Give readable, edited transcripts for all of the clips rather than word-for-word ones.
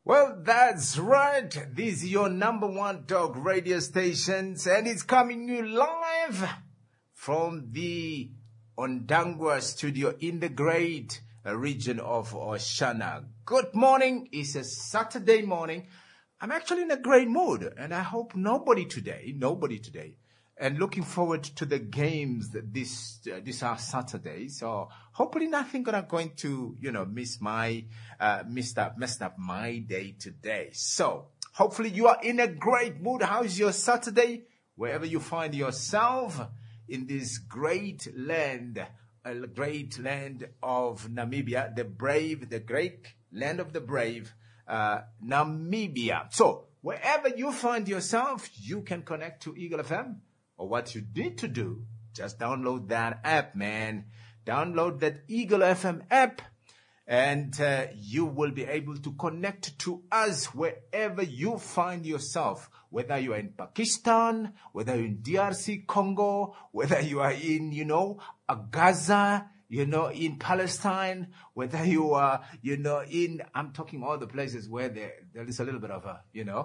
Well, that's right. This is your number one talk radio stations, and it's coming you live from the Ondangwa studio in the great region of Oshana. Good morning. It's a Saturday morning. I'm actually in a great mood, and I hope nobody today, and looking forward to the games this are Saturday. So hopefully nothing going to messed up my day today. So hopefully you are in a great mood. How's your Saturday? Wherever you find yourself in this great land of Namibia, the great land of the brave, Namibia. So wherever you find yourself, you can connect to Eagle FM. Or what you need to do, just download that app, man. Download that Eagle FM app, and you will be able to connect to us wherever you find yourself. Whether you are in Pakistan, whether you're in DRC, Congo, whether you are in, Gaza, in Palestine, whether you are, I'm talking all the places where there is a little bit of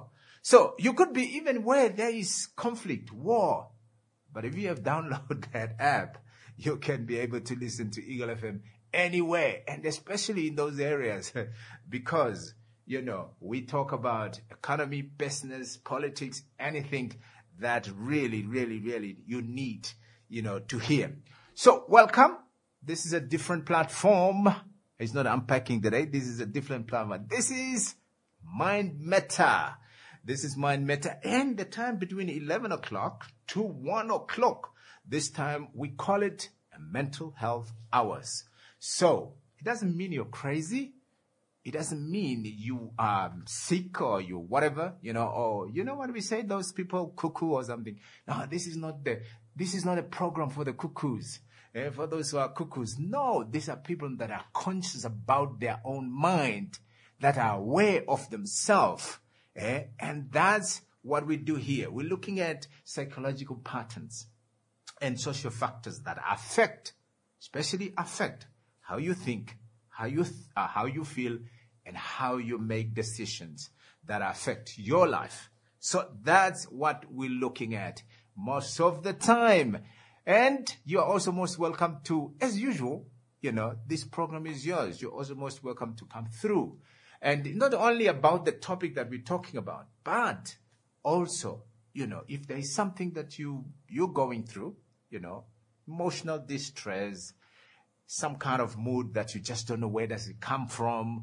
So you could be even where there is conflict, war. But if you have downloaded that app, you can be able to listen to Eagle FM anywhere, and especially in those areas, because, we talk about economy, business, politics, anything that really, really, really you need, to hear. So welcome. This is a different platform. It's not unpacking today. This is a different platform. This is Mind Matter. This is Mind Matter, and the time between 11 o'clock to 1 o'clock. This time we call it a mental health hours. So it doesn't mean you're crazy. It doesn't mean you are sick or you whatever, or what we say, those people cuckoo or something. No, this is not a program for the cuckoos. For those who are cuckoos. No, these are people that are conscious about their own mind, that are aware of themselves. And that's what we do here. We're looking at psychological patterns and social factors that especially affect how you think, how you feel, and how you make decisions that affect your life. So that's what we're looking at most of the time. And you're also most welcome to, as usual, this program is yours. You're also most welcome to come through. And not only about the topic that we're talking about, but also, if there is something that you're going through, emotional distress, some kind of mood that you just don't know where does it come from,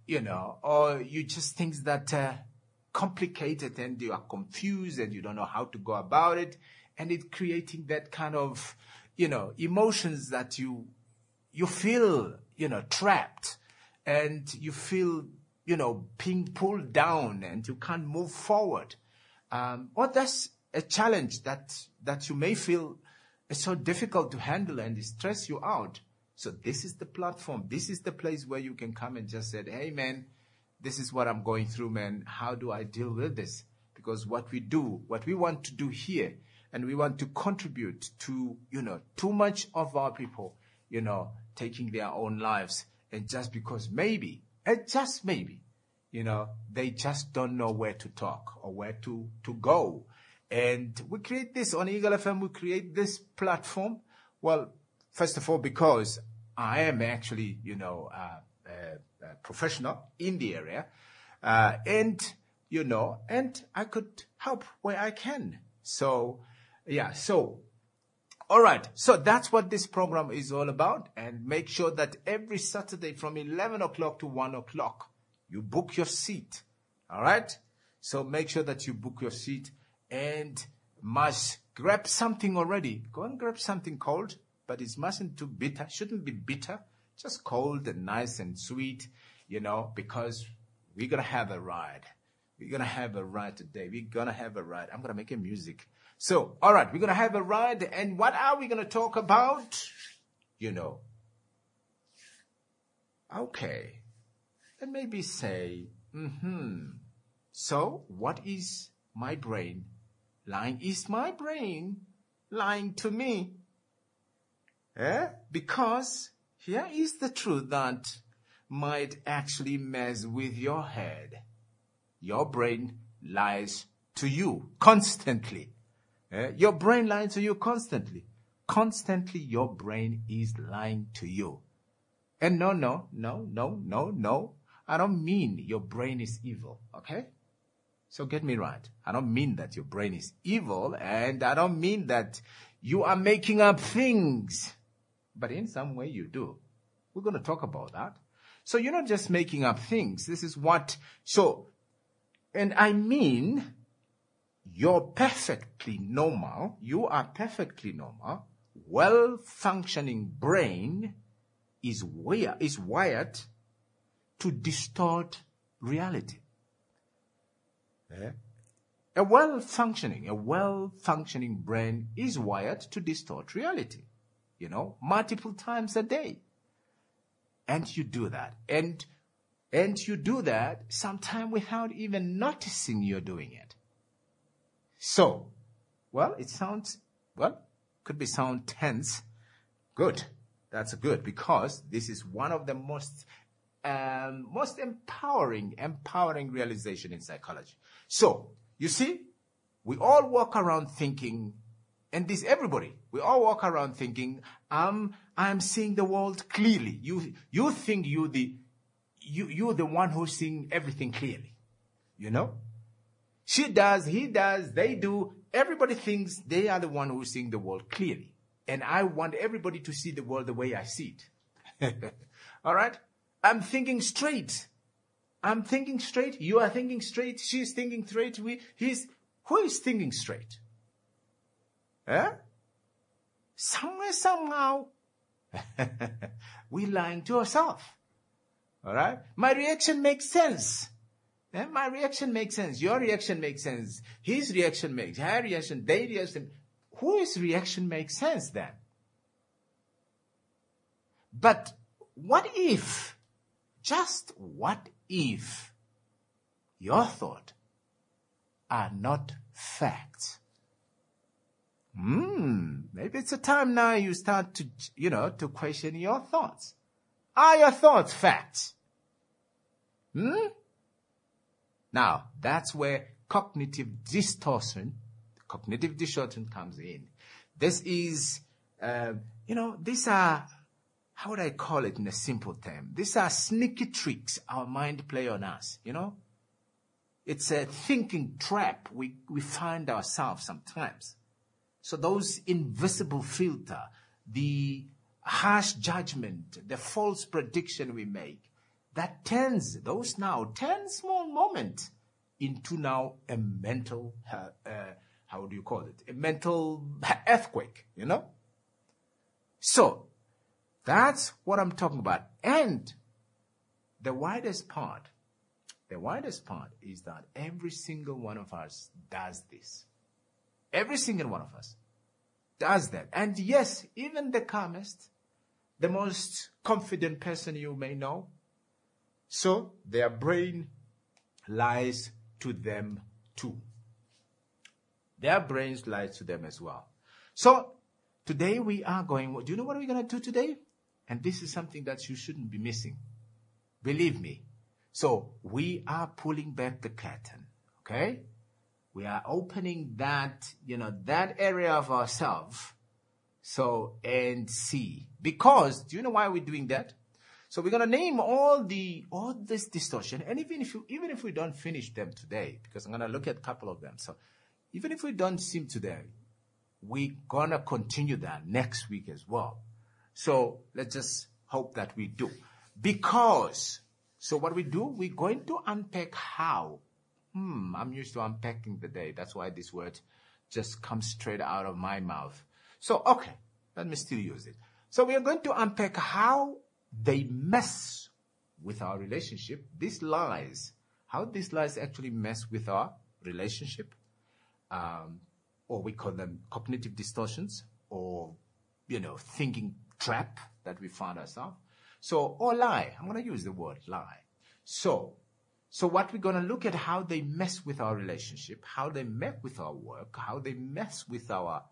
or you just things that are complicated and you are confused and you don't know how to go about it, and it creating that kind of, emotions that you feel, trapped, and you feel, being pulled down and you can't move forward. Or that's a challenge that you may feel is so difficult to handle and it stress you out. So this is the platform. This is the place where you can come and just say, hey, man, this is what I'm going through, man. How do I deal with this? Because what we want to do here, and we want to contribute to, too much of our people, taking their own lives. And just because maybe, and just maybe, they just don't know where to talk or where to go. And we create this on Eagle FM. We create this platform. Well, first of all, because I am actually, a professional in the area. And I could help where I can. So, yeah, all right. So that's what this program is all about. And make sure that every Saturday from 11 o'clock to 1 o'clock, you book your seat. All right. So make sure that you book your seat and must grab something already. Go and grab something cold, but it mustn't too bitter. Shouldn't be bitter. Just cold and nice and sweet, because we're going to have a ride. We're going to have a ride today. We're going to have a ride. I'm going to make a music. So, all right, we're going to have a ride. And what are we going to talk about? Okay. And maybe say, So, what is my brain lying? Is my brain lying to me? Because here is the truth that might actually mess with your head. your brain lies to you constantly. Your brain lies to you constantly. Constantly, your brain is lying to you. And no. I don't mean your brain is evil, okay? So get me right. I don't mean that your brain is evil, and I don't mean that you are making up things. But in some way you do. We're going to talk about that. So you're not just making up things. This is what, and I mean, you're perfectly normal. You are perfectly normal. Well-functioning brain is wired to distort reality. A well-functioning brain is wired to distort reality, multiple times a day. And you do that. And you do that sometimes without even noticing you're doing it. So, could sound tense. Good. That's good, because this is one of the most empowering realization in psychology. So, you see, we all walk around thinking, and this everybody, we all walk around thinking, I'm seeing the world clearly. You think you're the one who's seeing everything clearly. She does, he does, they do. Everybody thinks they are the one who's seeing the world clearly. And I want everybody to see the world the way I see it. All right? I'm thinking straight. You are thinking straight. She's thinking straight. Who is thinking straight? Somewhere, somehow, we're lying to ourselves. All right? My reaction makes sense. My reaction makes sense. Your reaction makes sense. His reaction makes, her reaction, their reaction. Whose reaction makes sense then? But what if, just what if, your thoughts are not facts? Maybe it's a time now you start to question your thoughts. Are your thoughts facts? Now, that's where cognitive distortion comes in. This is, these are, how would I call it in a simple term? These are sneaky tricks our mind play on us, It's a thinking trap we find ourselves sometimes. So those invisible filter, the harsh judgment, the false prediction we make, that turns those now 10 small moments into now a mental, how do you call it? A mental earthquake, So that's what I'm talking about. And the widest part is that every single one of us does this. Every single one of us does that. And yes, even the calmest, the most confident person you may know, so their brain lies to them too. Their brains lie to them as well. So today we are going, do you know what we're going to do today? And this is something that you shouldn't be missing. Believe me. So we are pulling back the curtain, okay? We are opening that, that area of ourselves. So, and see. Because, do you know why we're doing that? So we're going to name all this distortion. And even if we don't finish them today, because I'm going to look at a couple of them. So even if we don't see today, we're going to continue that next week as well. So let's just hope that we do. Because, so what we do, we're going to unpack how. I'm used to unpacking the day. That's why this word just comes straight out of my mouth. So, okay, let me still use it. So we are going to unpack how they mess with our relationship. How these lies actually mess with our relationship. Or we call them cognitive distortions, or, thinking trap that we found ourselves. So, or lie. I'm going to use the word lie. So what we're going to look at how they mess with our relationship, how they mess with our work, how they mess with our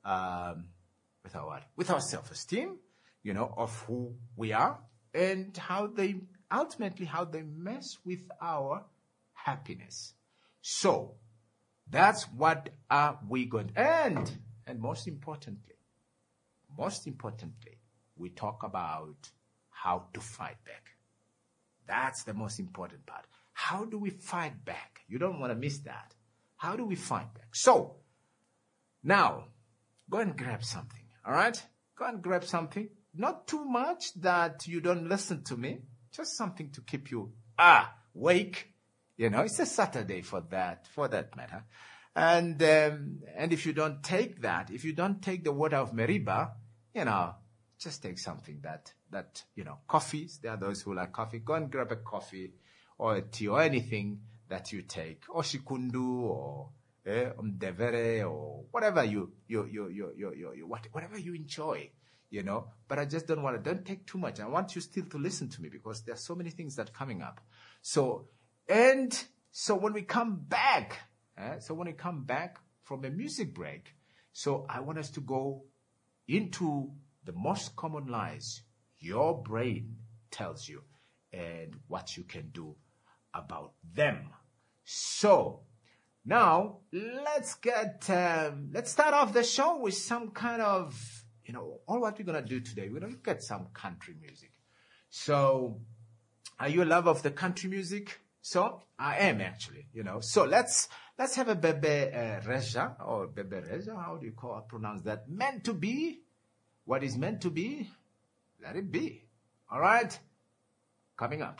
self-esteem, of who we are, and how they mess with our happiness. So that's what are we going and most importantly, we talk about how to fight back. That's the most important part. How do we fight back? You don't want to miss that. How do we fight back? So now go and grab something. All right? Go and grab something. Not too much that you don't listen to me. Just something to keep you awake. You know, it's a Saturday for that matter. And if you don't take that, if you don't take the water of Meriba, you know, just take something that you know, coffees. There are those who like coffee. Go and grab a coffee or a tea or anything that you take, or shikundu or umdevere or whatever whatever you enjoy, you know. But I just don't take too much. I want you still to listen to me because there are so many things that are coming up. So when we come back, from a music break, so I want us to go into the most common lies your brain tells you and what you can do about them. So now let's start off the show with some kind of, you know, all what we're going to do today. We're going to look at some country music. So are you a lover of the country music? So I am actually, you know. So let's have a Bebe Rexha, or Bebe Rexha, how do you pronounce that? Meant to be. What is meant to be, let it be. All right? Coming up.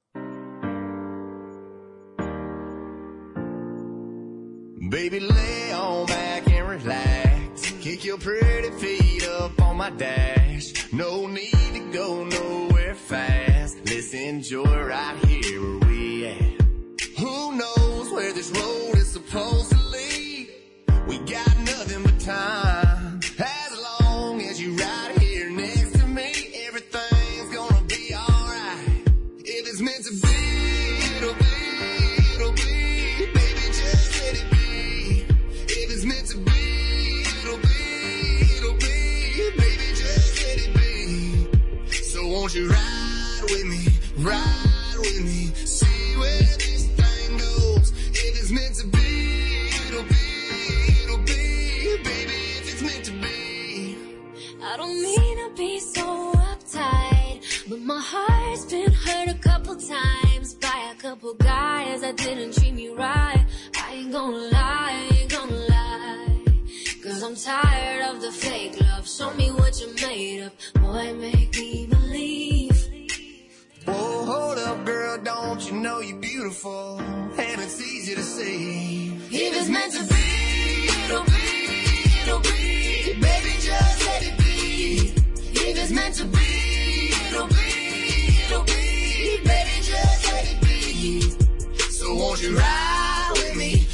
Baby, lay on back and relax. Kick your pretty feet up on my dash. No need to go nowhere fast. Let's enjoy right here where we at. Who knows where this road is supposed to lead? We got nothing but time. As long as you right here next to me, everything's gonna be alright. If it's meant to be, it'll be, it'll be. Baby, just let it be. If it's meant to be, it'll be, it'll be. Baby, just let it be. So won't you ride with me, see where this thing goes. If it's meant to be, it'll be, it'll be. Baby, if it's meant to be. I don't mean to be so uptight, but my heart's been hurt a couple times by a couple guys that didn't treat me right. I ain't gonna lie, cause I'm tired of the fake love. Show me what you're made of, boy, make me believe. Whoa, hold up, girl, don't you know you're beautiful? And it's easy to see. If it's meant to be, it'll be, it'll be. Baby, just let it be. If it's meant to be, it'll be, it'll be. Baby, just let it be. So won't you ride with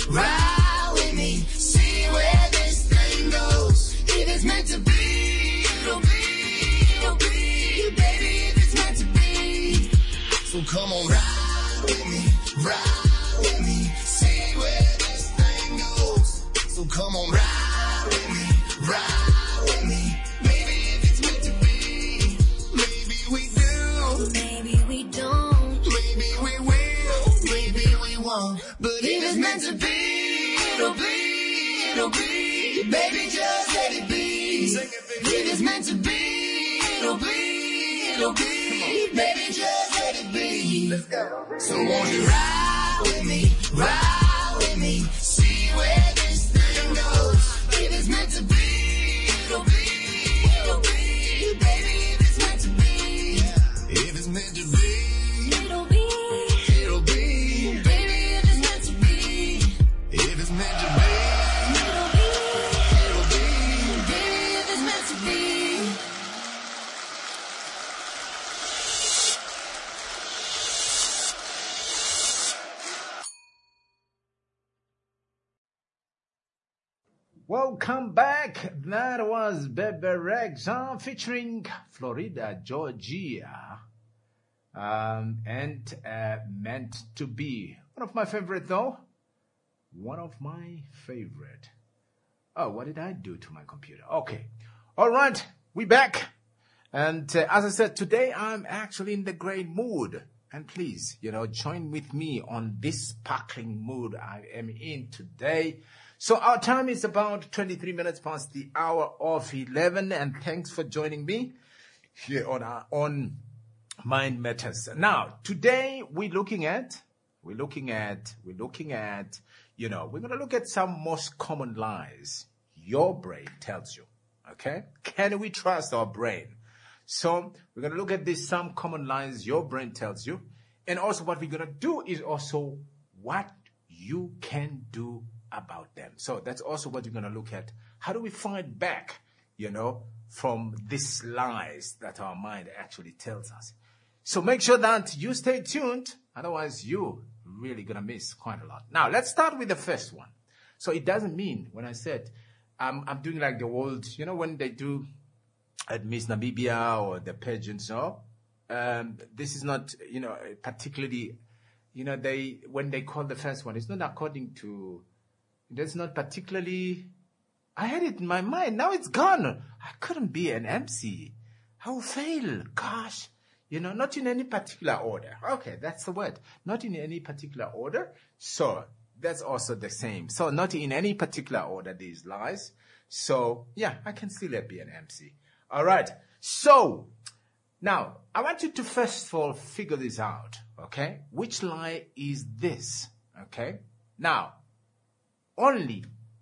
me, see where this thing goes. If it's meant to be, it'll be, it'll be. Baby, if it's meant to be. So come on, ride with me, see where this thing goes. So come on, ride with me. Maybe if it's meant to be, maybe we do, maybe we don't, maybe we will, maybe we won't. But if it's meant to be, it'll be, it'll be. Baby, just let it be. Sing it, baby. If it's meant to be, it'll be, it'll be. Baby, just let it be. Let's go. So won't you ride with me, see where this thing goes. If it's meant to be, it'll be, it'll be. Baby, if it's meant to be, If it's meant to be, it'll be, it'll be. baby, if it's meant to be, If it's meant to be, it'll be, it'll be. baby, if it's meant to be. Welcome back. That was Bebe Rexha featuring Florida Georgia, and Meant to Be. One of my favorite though. One of my favorite. Oh, what did I do to my computer? Okay. All right. We back. And as I said, today I'm actually in the great mood. And please, join with me on this sparkling mood I am in today. So our time is about 23 minutes past the hour of 11. And thanks for joining me here on Mind Matters. Now, today we're going to look at some most common lies your brain tells you. Okay? Can we trust our brain? So we're going to look at some common lies your brain tells you. And also what we're going to do is also what you can do about them. So that's also what we're going to look at. How do we fight back, from these lies that our mind actually tells us? So make sure that you stay tuned. Otherwise, you're really going to miss quite a lot. Now, let's start with the first one. So it doesn't mean when I said I'm doing like the world, when they do at Miss Namibia or the pageants, this is not, particularly, when they call the first one, it's not according to, that's not particularly, I had it in my mind, now it's gone. I couldn't be an MC. I will fail, gosh. Not in any particular order. Okay, that's the word. Not in any particular order. So that's also the same. So not in any particular order, these lies. So yeah, I can still be an MC. All right. So now I want you to first of all figure this out. Okay. Which lie is this? Okay. Now, I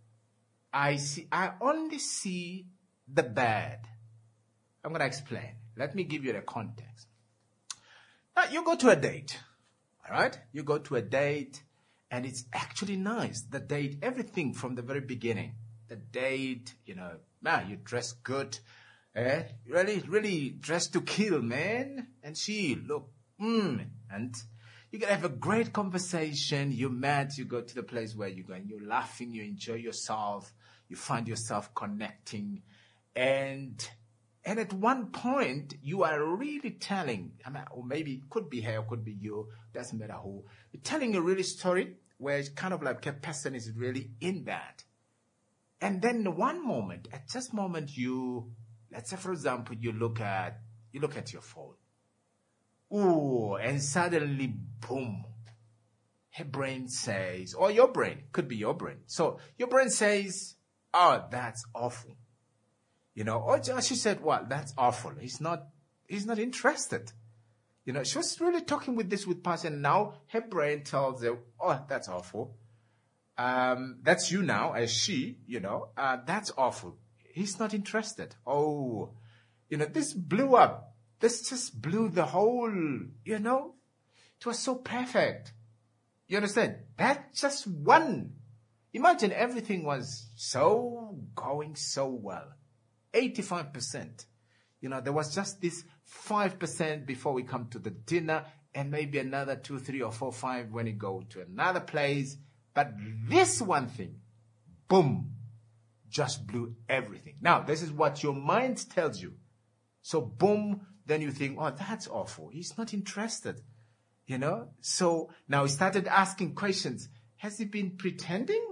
only see the bad. I'm going to explain. Let me give you the context. Now, you go to a date. All right. You go to a date and it's actually nice. The date, everything from the very beginning. The date, you dress good. Really dressed to kill, man. And she look, and you can have a great conversation. You're mad. You go to the place where you're going. You're laughing. You enjoy yourself. You find yourself connecting. And at one point, you are really telling, or maybe it could be her, could be you, doesn't matter who. You're telling a really story where it's kind of like a person is really in that. And then one moment, at just moment let's say for example, you look at your phone. Ooh, and suddenly, boom, her brain says, or your brain, could be your brain. So your brain says, oh, that's awful. Or she said, well, that's awful. He's not interested. She was really talking with person. Now her brain tells her, oh, that's awful. That's you now as she, that's awful. He's not interested. Oh, this blew up. This just blew the whole, it was so perfect. You understand? That's just one. Imagine everything was going so well. 85%. There was just this 5% before we come to the dinner and maybe another 2, 3 or 4, 5 when you go to another place. But this one thing, boom, just blew everything. Now, this is what your mind tells you. So, boom, then you think, oh, that's awful. He's not interested, So, now he started asking questions. Has he been pretending?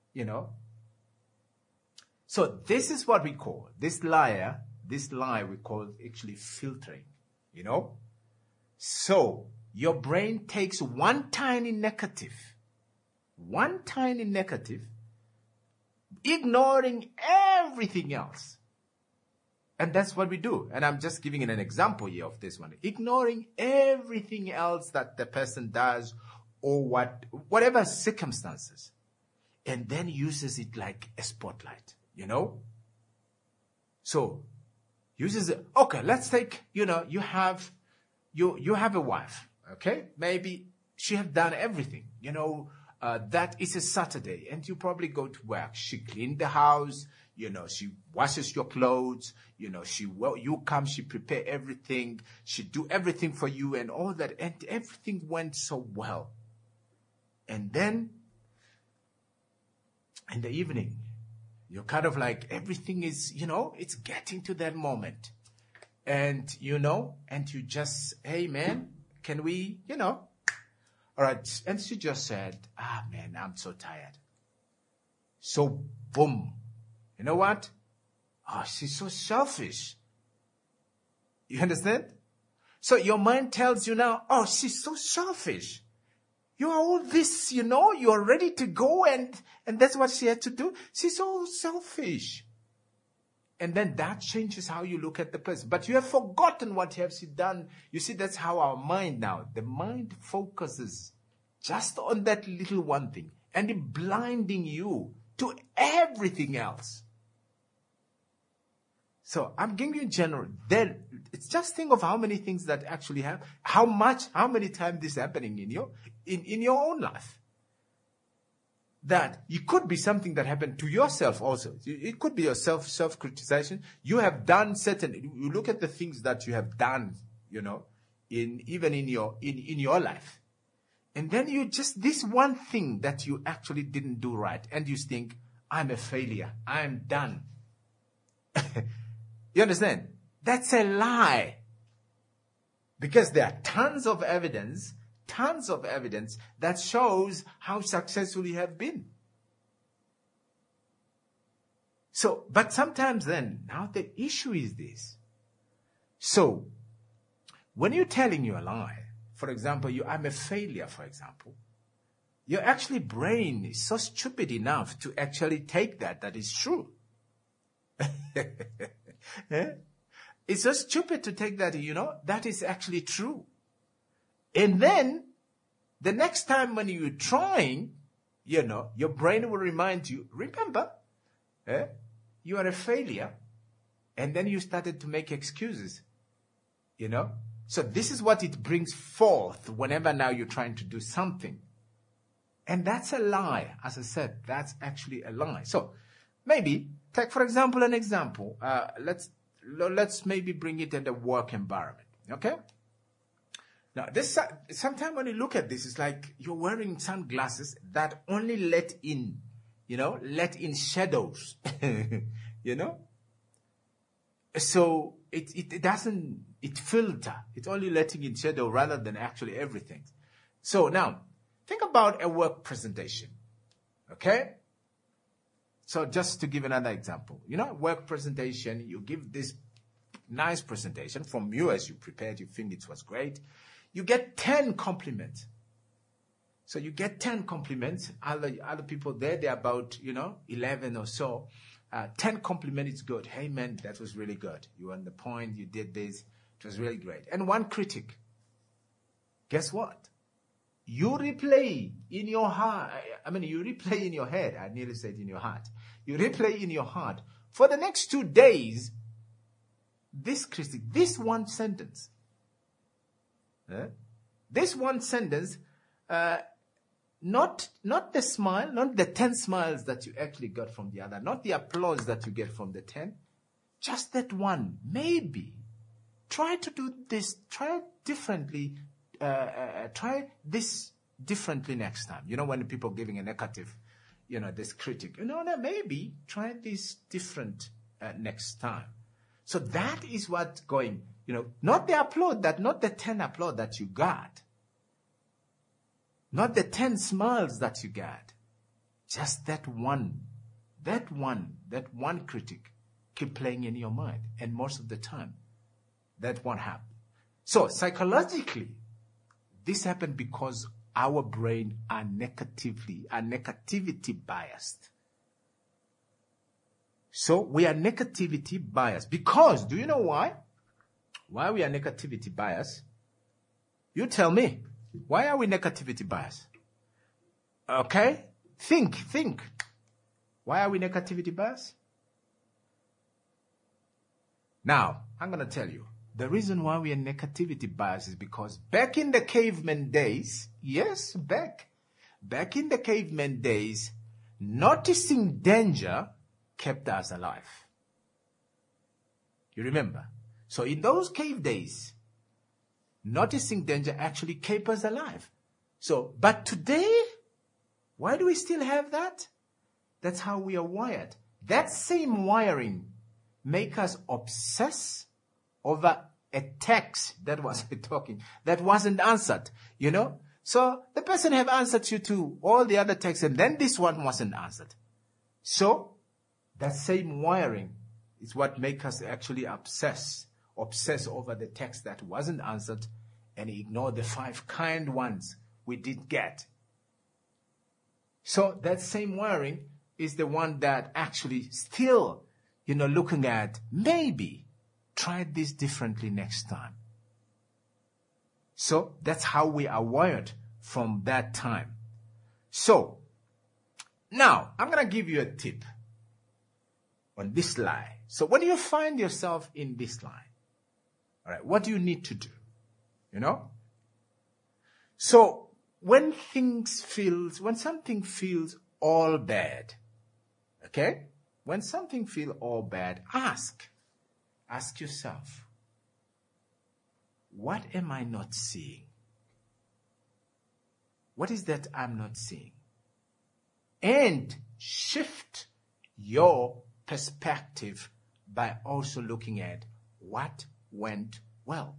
So, this is what we call, this lie we call actually filtering, So, your brain takes one tiny negative, ignoring everything else. And that's what we do. And I'm just giving an example here of this one. Ignoring everything else that the person does or whatever circumstances. And then uses it like a spotlight, So, uses it. Okay, let's take, you have a wife, okay? Maybe she have done everything, that is a Saturday and you probably go to work. She cleaned the house, she washes your clothes, you come, she prepare everything, she do everything for you and all that. And everything went so well. And then in the evening, you're kind of like everything is, it's getting to that moment. And, and you just, hey man, can we, all right. And she just said, man, I'm so tired. So, boom. You know what? Oh, she's so selfish. You understand? So your mind tells you now, oh, she's so selfish. You are all this, you are ready to go and that's what she had to do. She's so selfish. And then that changes how you look at the person. But you have forgotten what you have done. You see, that's how our mind now, the mind focuses just on that little one thing and blinding you to everything else. So I'm giving you in general. Then it's just think of how many things that actually happen, how many times this is happening in your own life. That it could be something that happened to yourself also. It could be your self-criticization. You have done you look at the things that you have done, even in your life. And then you just, this one thing that you actually didn't do right. And you think, I'm a failure. I'm done. You understand? That's a lie. Because there are tons of evidence that shows how successful you have been. So, but sometimes now the issue is this. So, when you're telling you a lie, for example, I'm a failure, for example, your actually brain is so stupid enough to actually take that is true. It's so stupid to take that, that is actually true. And then, the next time when you're trying, your brain will remind you, remember, you are a failure. And then you started to make excuses, So this is what it brings forth whenever now you're trying to do something. And that's a lie. As I said, that's actually a lie. So maybe, take for example an example. Let's maybe bring it in the work environment, okay? Now, sometimes when you look at this, it's like you're wearing sunglasses that only let in shadows, So it doesn't, it filter. It's only letting in shadow rather than actually everything. So now, think about a work presentation, okay? So just to give another example, work presentation, you give this nice presentation from you as you prepared, you think it was great. You get 10 compliments. So you get 10 compliments. Other people there, they're about, 11 or so. 10 compliments is good. Hey man, that was really good. You were on the point, you did this. It was really great. And one critic. Guess what? You replay in your heart. You replay in your head. I nearly said in your heart. You replay in your heart. For the next 2 days, this critic, this one sentence. This one sentence, not the smile, not the 10 smiles that you actually got from the other, not the applause that you get from the 10, just that one. Maybe try to do this, try it differently, try this differently next time. When people giving a negative, this critic, maybe try this different next time. So that is what's going, not the applaud, not the 10 applaud that you got. Not the 10 smiles that you got. Just that one critic keep playing in your mind. And most of the time, that won't happen. So psychologically, this happened because our brain are negativity biased. So we are negativity biased. Because, do you know why? Why we are negativity biased? You tell me. Why are we negativity biased? Okay? Think. Why are we negativity biased? Now, I'm going to tell you. The reason why we are negativity biased is because back in the caveman days, yes, back in the caveman days, noticing danger kept us alive. You remember? So in those cave days, noticing danger actually kept us alive. So, but today, why do we still have that? That's how we are wired. That same wiring make us obsess over a text that wasn't answered, So the person have answered you to all the other texts and then this one wasn't answered. So that same wiring is what make us actually obsess obsess over the text that wasn't answered and ignore the 5 kind ones we did get. So that same worrying is the one that actually still, looking at maybe try this differently next time. So that's how we are wired from that time. So now I'm going to give you a tip on this lie. So when you find yourself in this lie, all right, what do you need to do? So when something feels all bad, okay? When something feels all bad, ask yourself, what am I not seeing? What is that I'm not seeing? And shift your perspective by also looking at what went well.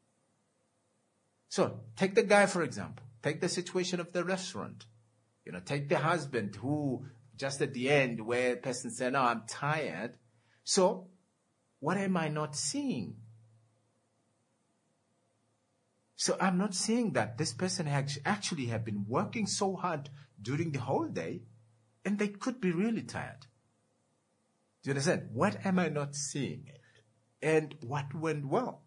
So take the guy, for example. Take the situation of the restaurant. Take the husband who just at the end where the person said, "No, I'm tired." So what am I not seeing? So I'm not seeing that this person actually have been working so hard during the whole day and they could be really tired. Do you understand? What am I not seeing? And what went well?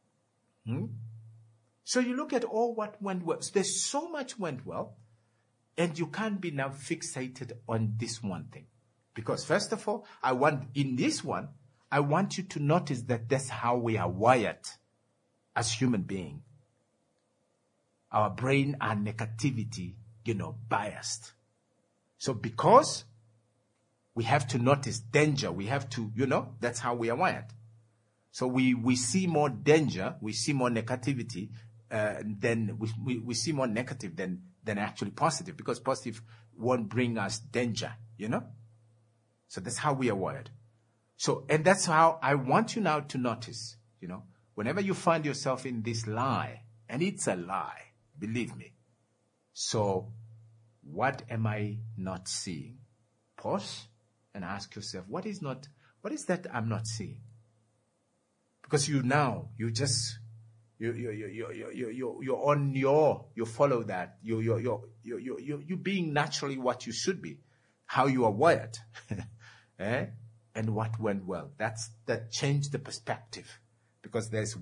So you look at all what went well. So there's so much went well, and you can't be now fixated on this one thing. Because first of all, I want you to notice that that's how we are wired as human beings. Our brain are negativity, biased. So because we have to notice danger, we have to, that's how we are wired. So we see more danger, we see more negativity, then we see more negative than actually positive, because positive won't bring us danger, So that's how we are wired. So, and that's how I want you now to notice, whenever you find yourself in this lie, and it's a lie, believe me. So, what am I not seeing? Pause and ask yourself, what is that I'm not seeing? Because you follow that. You're being naturally what you should be, how you are wired. And what went well. That changed the perspective. Because there's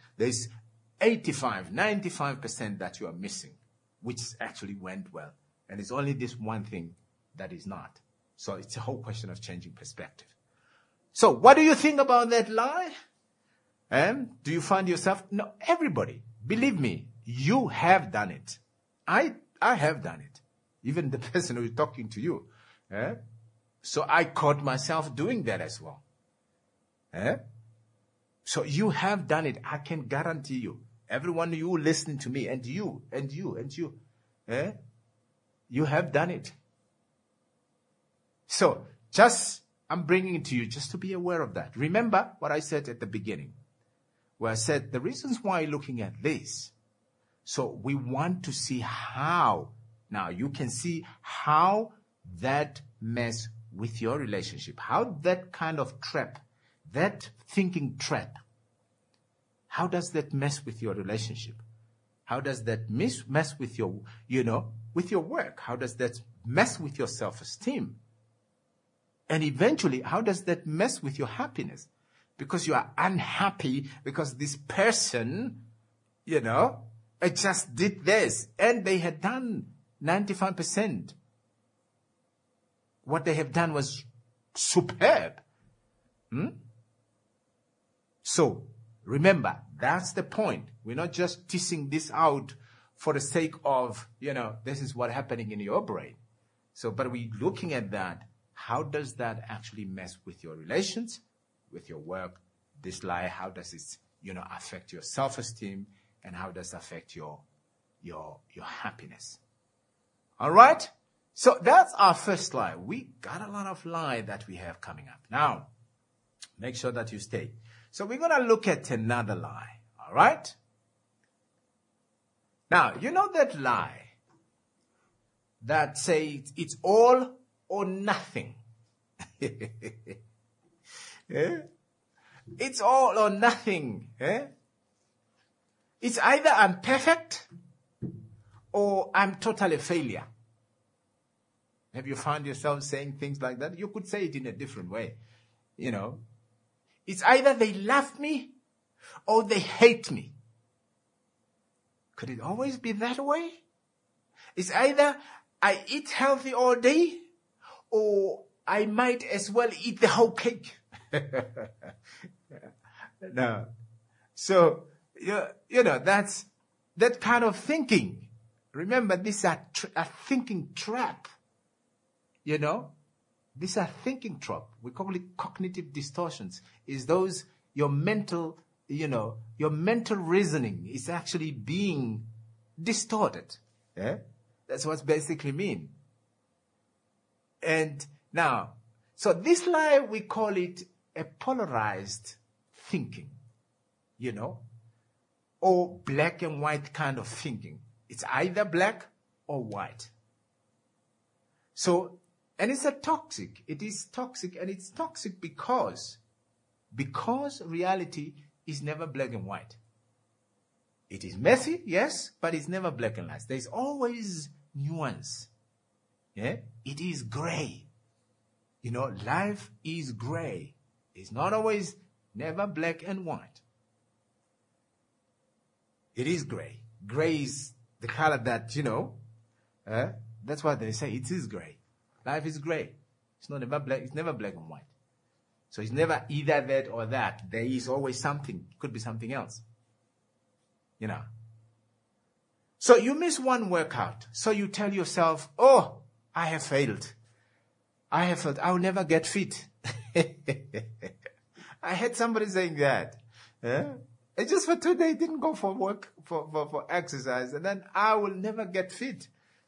95% that you are missing, which actually went well. And it's only this one thing that is not. So it's a whole question of changing perspective. So what do you think about that lie? Do you find yourself? No, everybody, believe me, you have done it. I have done it. Even the person who is talking to you. So I caught myself doing that as well. So you have done it. I can guarantee you. Everyone you listening to me, and you. You have done it. So I'm bringing it to you just to be aware of that. Remember what I said at the beginning, where I said the reasons why you're looking at this. So we want to see how. Now you can see how that mess with your relationship, how that kind of trap, that thinking trap, how does that mess with your relationship? How does that mess with your, with your work? How does that mess with your self-esteem? And eventually, how does that mess with your happiness? Because you are unhappy because this person, it just did this and they had done 95%. What they have done was superb. So, remember, that's the point. We're not just teasing this out for the sake of, this is what's happening in your brain. So, but we're looking at that. How does that actually mess with your relations, with your work? This lie, how does it, affect your self-esteem, and how does it affect your happiness? All right? So that's our first lie. We got a lot of lie that we have coming up. Now, make sure that you stay. So we're going to look at another lie. All right? Now, that lie that says it's all or nothing. Yeah? It's all or nothing. Eh? It's either I'm perfect or I'm totally failure. Have you found yourself saying things like that? You could say it in a different way. It's either they love me or they hate me. Could it always be that way? It's either I eat healthy all day or I might as well eat the whole cake. No. So, that's that kind of thinking. Remember, these are a thinking trap. These are thinking trap. We call it cognitive distortions. Is those your mental reasoning is actually being distorted. Yeah? That's what basically mean. And now, so this lie, we call it a polarized thinking, or black and white kind of thinking. It's either black or white. So, and it's toxic. It is toxic, and it's toxic because reality is never black and white. It is messy, yes, but it's never black and white. There's always nuance. Yeah? It is gray. Life is gray. It's not always never black and white. It is gray. Gray is the color that, that's why they say it is gray. Life is gray. It's never black and white. So it's never either that or that. There is always something. Could be something else. So you miss one workout. So you tell yourself, oh, I have failed. I will never get fit. I had somebody saying that. It's just for today, didn't go for work, for exercise, and then I will never get fit.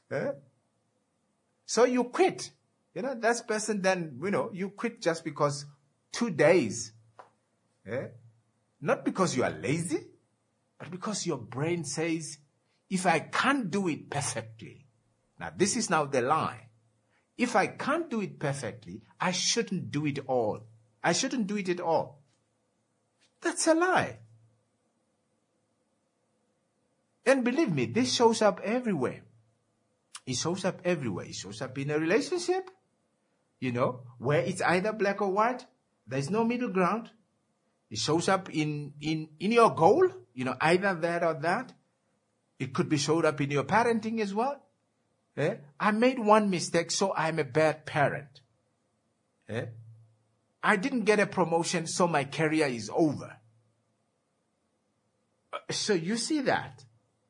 So you quit. That person then, you quit just because 2 days. Not because you are lazy, but because your brain says, if I can't do it perfectly, now this is now the lie. If I can't do it perfectly, I shouldn't do it all. I shouldn't do it at all. That's a lie. And believe me, this shows up everywhere. It shows up everywhere. It shows up in a relationship, where it's either black or white. There's no middle ground. It shows up in your goal, either that or that. It could be showed up in your parenting as well. I made one mistake, so I'm a bad parent. I didn't get a promotion, so my career is over. So you see that.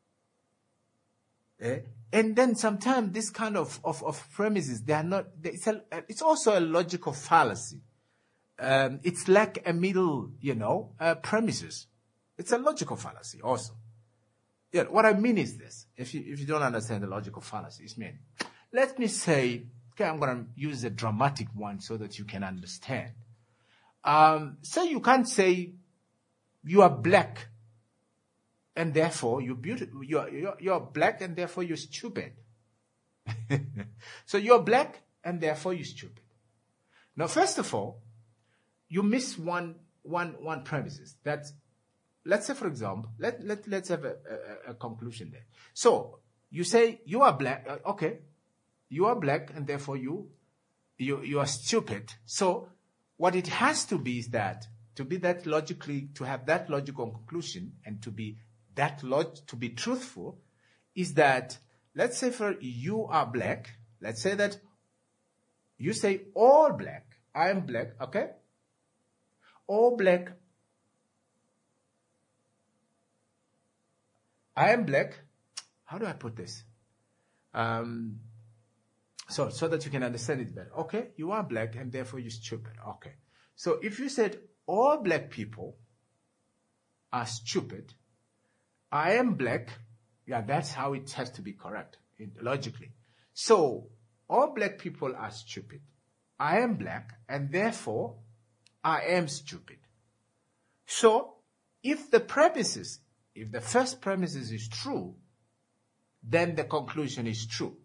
And then sometimes this kind of premises, they are not, it's also a logical fallacy. It's like a middle, premises. It's a logical fallacy also. Yeah, what I mean is this. If you don't understand the logical fallacy, let me say, okay, I'm going to use a dramatic one so that you can understand. Say you can't say you are black and therefore you're beautiful. You're black and therefore you're stupid. So you're black and therefore you're stupid. Now, first of all, you miss one premises. That's, let's say, for example, let's have a conclusion there. So you say you are black. Okay, you are black and therefore you are stupid. So what it has to be is that to have that logical conclusion and to be truthful is that, let's say for you are black, let's say that you say all black, I am black, okay? All black, I am black. How do I put this? So that you can understand it better. Okay, you are black and therefore you're stupid. Okay. So if you said all black people are stupid, I am black, yeah, that's how it has to be correct, logically. So all black people are stupid. I am black and therefore I am stupid. So if the first premises is true, then the conclusion is true.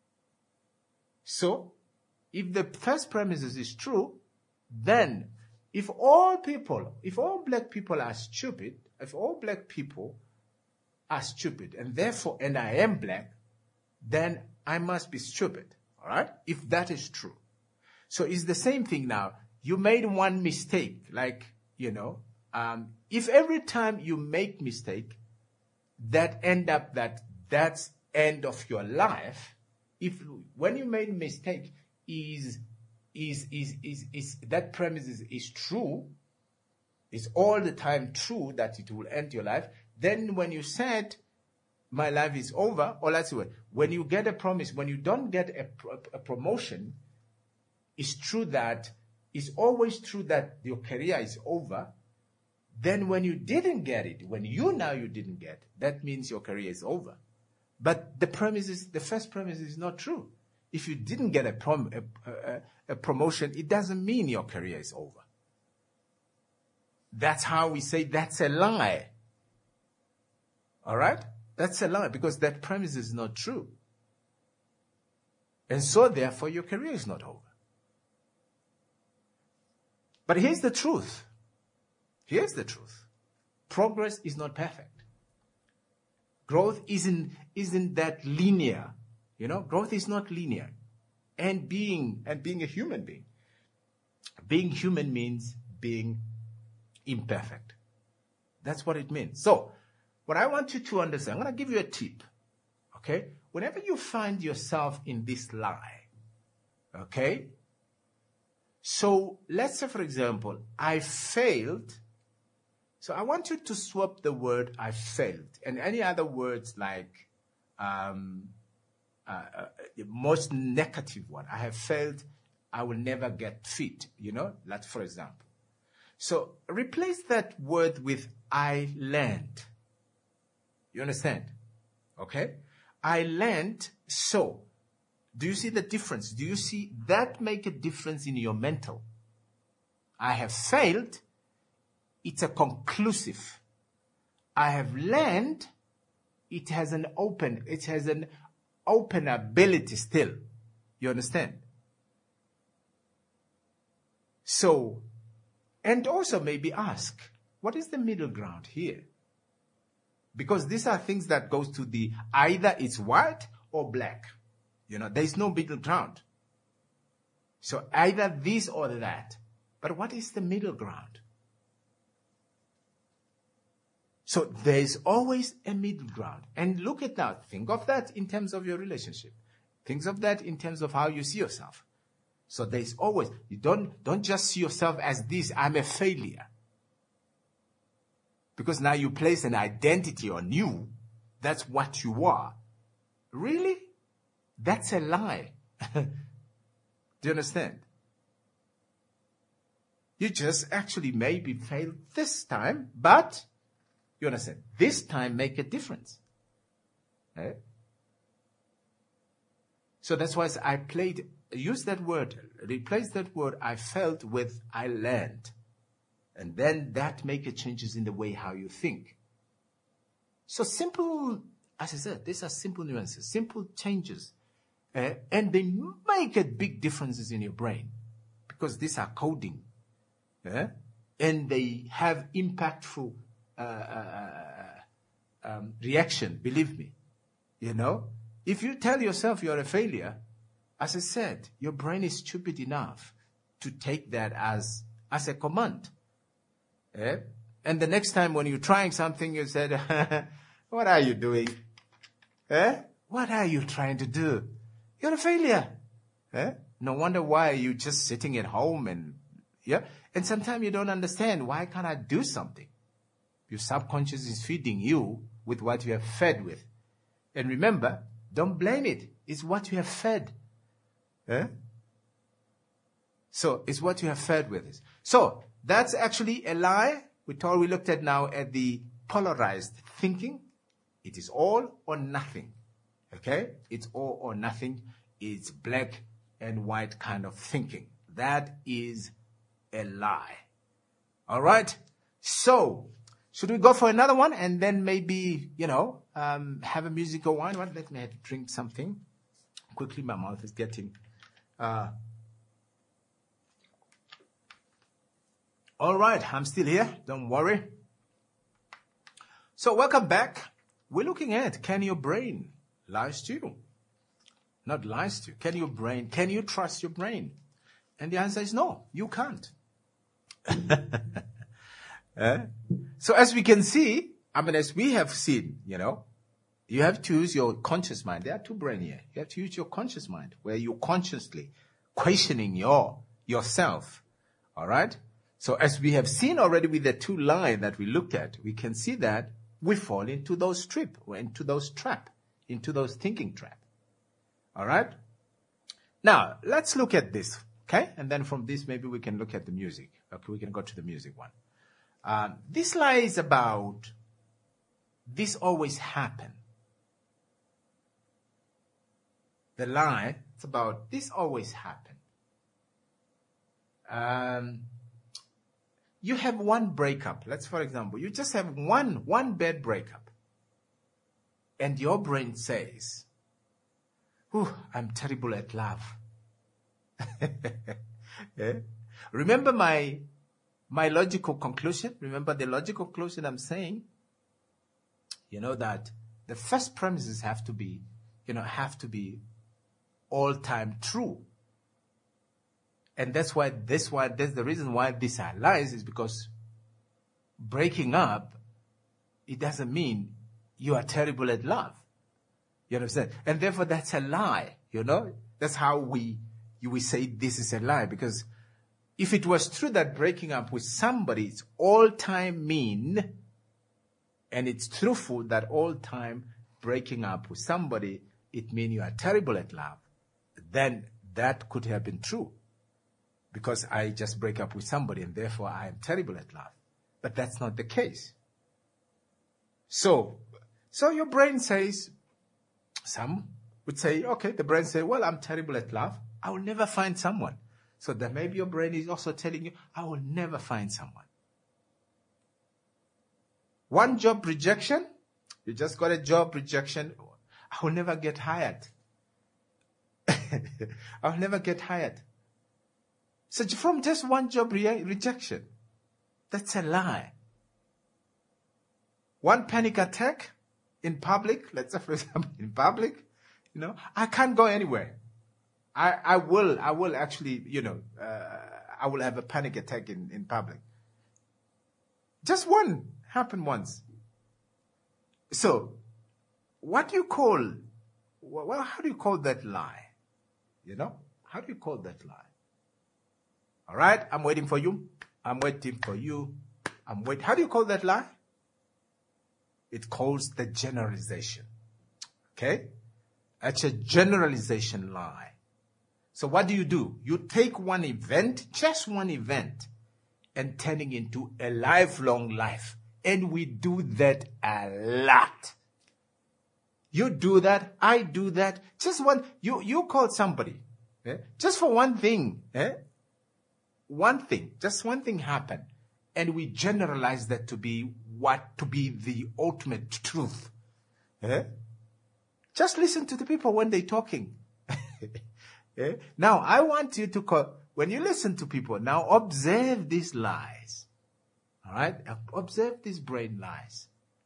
So if the first premises is true, then if all black people are stupid, if all black people are stupid, and I am black, then I must be stupid. All right? If that is true. So it's the same thing now. You made one mistake, like, if every time you make mistake, that's end of your life. When you made a mistake is that premise is true, is all the time true that it will end your life, then when you said my life is over, or let's say when you get a promise, when you don't get a promotion, it's always true that your career is over. Then when you didn't get it, you didn't get, that means your career is over. But the first premise is not true. If you didn't get a promotion, it doesn't mean your career is over. That's how we say that's a lie. All right? That's a lie because that premise is not true. And so therefore your career is not over. But here's the truth. Here's the truth. Progress is not perfect. Growth isn't that linear. Growth is not linear. And being a human being. Being human means being imperfect. That's what it means. So, what I want you to understand, I'm going to give you a tip. Okay? Whenever you find yourself in this lie, okay? So, let's say, for example, I failed. So, I want you to swap the word I failed and any other words like the most negative one. I have failed. I will never get fit. That's for example. So, replace that word with I learned. You understand? Okay? I learned, so. Do you see the difference? Do you see that make a difference in your mental? I have failed. It's a conclusive. I have learned. It has an open ability still. You understand? So, and also maybe ask, what is the middle ground here? Because these are things that goes to the either it's white or black. There's no middle ground. So either this or that. But what is the middle ground? So there's always a middle ground. And look at that. Think of that in terms of your relationship. Think of that in terms of how you see yourself. So there's always, you don't just see yourself as this, I'm a failure. Because now you place an identity on you. That's what you are. Really? That's a lie. Do you understand? You just actually maybe failed this time, but you understand, this time make a difference. Okay? So that's why I use that word, replace that word I felt with I learned. And then that make changes in the way how you think. So simple, as I said, these are simple nuances, simple changes. And they make a big differences in your brain. Because these are coding. And they have impactful reaction, believe me. If you tell yourself you're a failure, as I said, your brain is stupid enough to take that as a command. And the next time when you're trying something, you said, what are you doing? What are you trying to do? You're a failure. No wonder why you're just sitting at home and sometimes you don't understand, why can't I do something? Your subconscious is feeding you with what you have fed with. And remember, don't blame it. It's what you have fed. So it's what you have fed with. So that's actually a lie. We looked at now at the polarized thinking. It is all or nothing. Okay? It's all or nothing. It's black and white kind of thinking. That is a lie. All right? So, should we go for another one and then maybe, have a musical one? Let me drink something. Quickly, my mouth is getting... All right, I'm still here. Don't worry. So welcome back. We're looking at, can your brain lies to you? Not lies to you. Can you trust your brain? And the answer is no, you can't. So as we can see, as we have seen, you have to use your conscious mind. There are two brains here. You have to use your conscious mind, where you're consciously questioning yourself. All right? So as we have seen already with the two lines that we looked at, we can see that we fall into those traps, into those thinking traps. All right? Now, let's look at this, okay? And then from this, maybe we can look at the music. Okay, we can go to the music one. This lie is about, this always happen. The lie, it's about, this always happen. You have one breakup. Let's, for example, you just have one bad breakup. And your brain says, I'm terrible at love. Yeah? Remember my logical conclusion? Remember the logical conclusion I'm saying? That the first premises have to be all-time true. And that's the reason why these are lies, is because breaking up, it doesn't mean you are terrible at love. You understand? And therefore that's a lie, That's how we say this is a lie, because if it was true that breaking up with somebody is all-time mean, and it's truthful that all-time breaking up with somebody, it means you are terrible at love, then that could have been true. Because I just break up with somebody and therefore I am terrible at love. But that's not the case. So your brain says, some would say, okay, the brain says, well, I'm terrible at love. I will never find someone. So then maybe your brain is also telling you, I will never find someone. One job rejection, you just got a job rejection. I will never get hired. I will never get hired. So from just one job rejection, that's a lie. One panic attack in public, let's say for example in public, I can't go anywhere. I will actually, I will have a panic attack in public. Just one happened once. So how do you call that lie? How do you call that lie? All right, I'm waiting for you. How do you call that lie? It calls the generalization. Okay? That's a generalization lie. So what do? You take one event, just one event, and turning into a lifelong life. And we do that a lot. You do that, I do that. Just one, you call somebody, just for one thing, just one thing happened, and we generalize that to be the ultimate truth. Just listen to the people when they're talking. Now, I want you to when you listen to people, now observe these lies. All right? Observe these brain lies.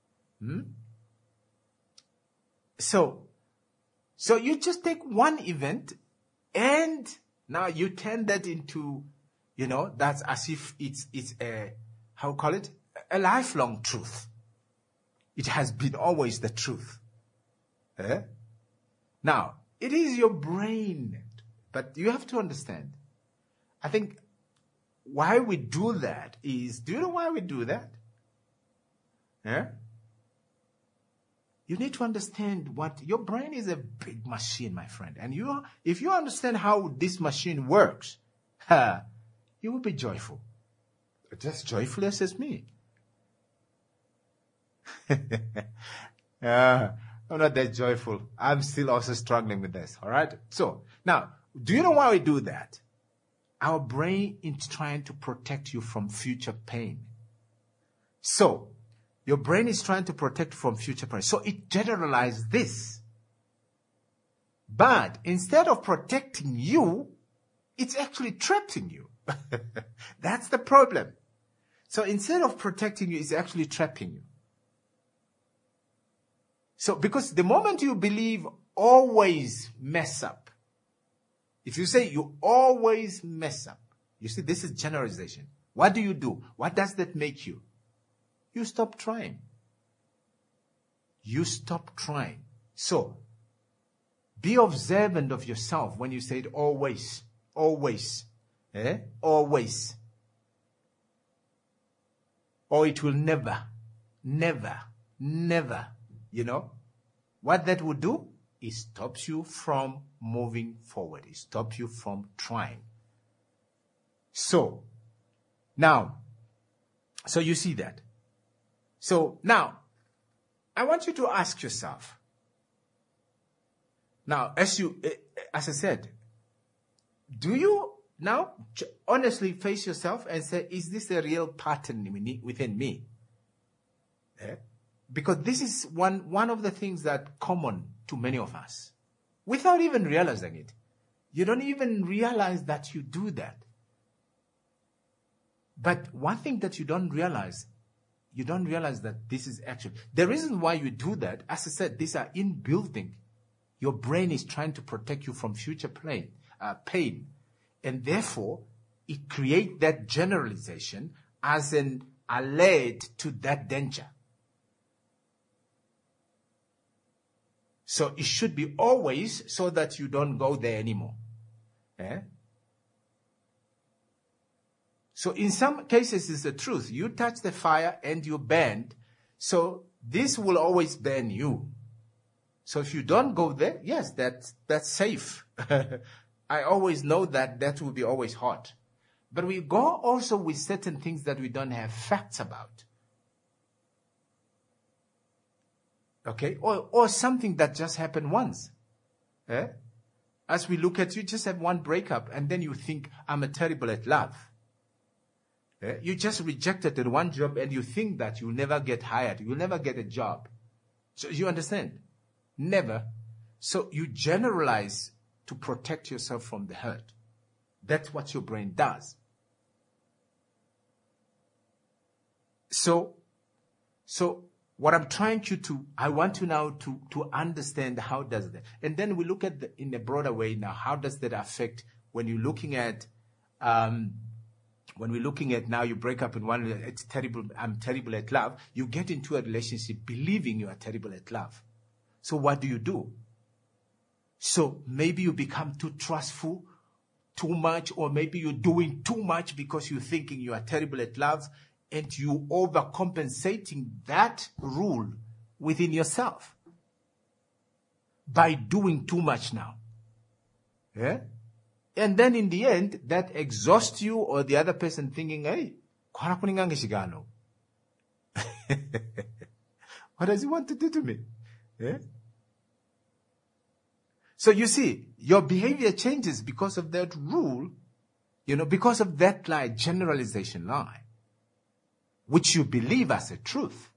So you just take one event and now you turn that into, that's as if it's a, a lifelong truth. It has been always the truth. Now, it is your brain, but you have to understand. I think why we do that is, do you know why we do that? You need to understand what your brain is. A big machine, my friend. And if you understand how this machine works, you will be joyful. Just joyful as me. I'm not that joyful. I'm still also struggling with this. All right. So now, do you know why we do that? Our brain is trying to protect you from future pain. So your brain is trying to protect you from future pain. So it generalizes this. But instead of protecting you, it's actually trapping you. That's the problem. So instead of protecting you, it's actually trapping you. So because the moment you believe always mess up, if you say you always mess up, you see, this is generalization. What do? What does that make you? You stop trying. You stop trying. So, be observant of yourself when you say it always, always, always. Or it will never, never, never, What that would do, it stops you from moving forward. It stops you from trying. So, now, so you see that. So, now, I want you to ask yourself. Now, as I said, do you now honestly face yourself and say, is this a real pattern within me? Because this is one of the things that common to many of us, without even realizing it. You don't even realize that you do that. But one thing that you don't realize that this is actually, the reason why you do that, as I said, these are inbuilt. Your brain is trying to protect you from future pain. And therefore, it creates that generalization as an alert to that danger. So it should be always so that you don't go there anymore. So in some cases, it's the truth. You touch the fire and you bend. So this will always burn you. So if you don't go there, yes, that's safe. I always know that will be always hot. But we go also with certain things that we don't have facts about. Okay? Or something that just happened once. As we look at you, just have one breakup and then you think, I'm terrible at love. You just rejected in one job and you think that you'll never get hired. You'll never get a job. So you understand? Never. So you generalize to protect yourself from the hurt. That's what your brain does. So what I'm trying I want you now to understand how does that. And then we look at in a broader way now, how does that affect when you're looking at, when we're looking at now you break up in one, it's terrible, I'm terrible at love. You get into a relationship believing you are terrible at love. So what do? So maybe you become too trustful, too much, or maybe you're doing too much because you're thinking you are terrible at love and you overcompensating that rule within yourself by doing too much now. And then in the end, that exhausts you or the other person thinking, hey, what does he want to do to me? So you see, your behavior changes because of that rule, because of that lie, generalization lie, which you believe as a truth.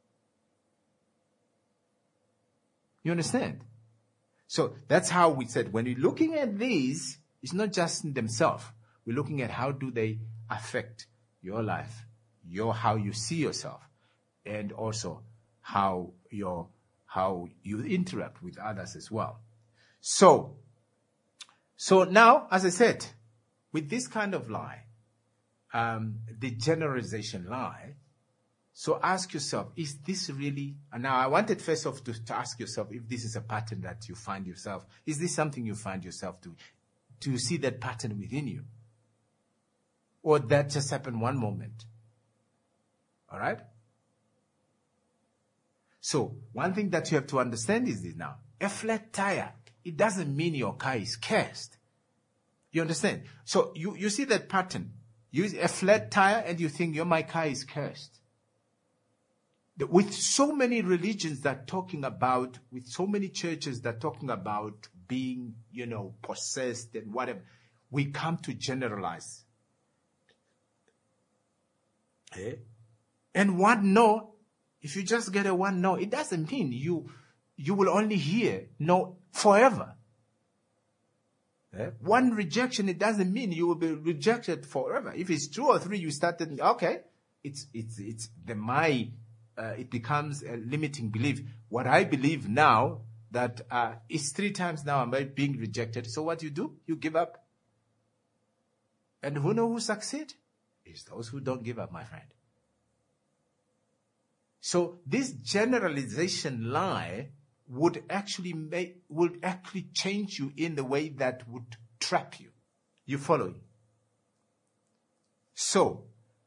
You understand? So that's how we said, when you're looking at these, it's not just in themselves. We're looking at how do they affect your life, how you see yourself, and also how you interact with others as well. So now, as I said, with this kind of lie, the generalization lie, so ask yourself, is this really, and now I wanted first off to ask yourself if this is a pattern that you find yourself, is this something you find yourself to see that pattern within you? Or that just happened one moment? All right? So one thing that you have to understand is this now. A flat tire, it doesn't mean your car is cursed. You understand? So you see that pattern. Use a flat tire and you think my car is cursed. With so many religions that talking about, with so many churches that talking about being, possessed and whatever, we come to generalize. And one no, if you just get a one no, it doesn't mean you will only hear no forever. One rejection, it doesn't mean you will be rejected forever. If it's 2 or 3, you started, okay, it becomes a limiting belief. What I believe now, that it's 3 times now I'm being rejected. So what do? You give up. And who succeed? It's those who don't give up, my friend. So this generalization lie would actually change you in the way that would trap you. You following? So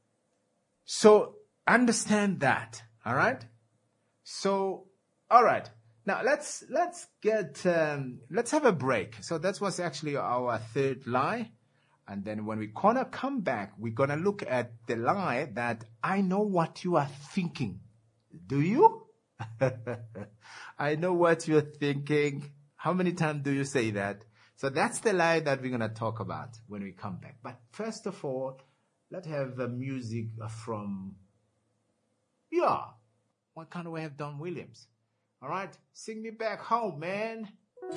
understand that. All right. So, all right. Now let's have a break. So that was actually our third lie. And then when we're gonna come back, we're gonna look at the lie that I know what you are thinking. Do you? I know what you're thinking. How many times do you say that? So that's the lie that we're gonna talk about when we come back. But first of all, let's have music from, what kind of way have Don Williams? All right, sing me back home, man.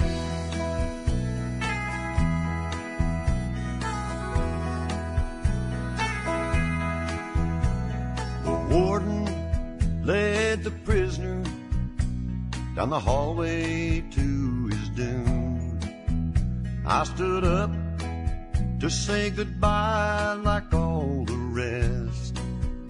The warden led the prisoner down the hallway to his doom. I stood up to say goodbye like all the rest.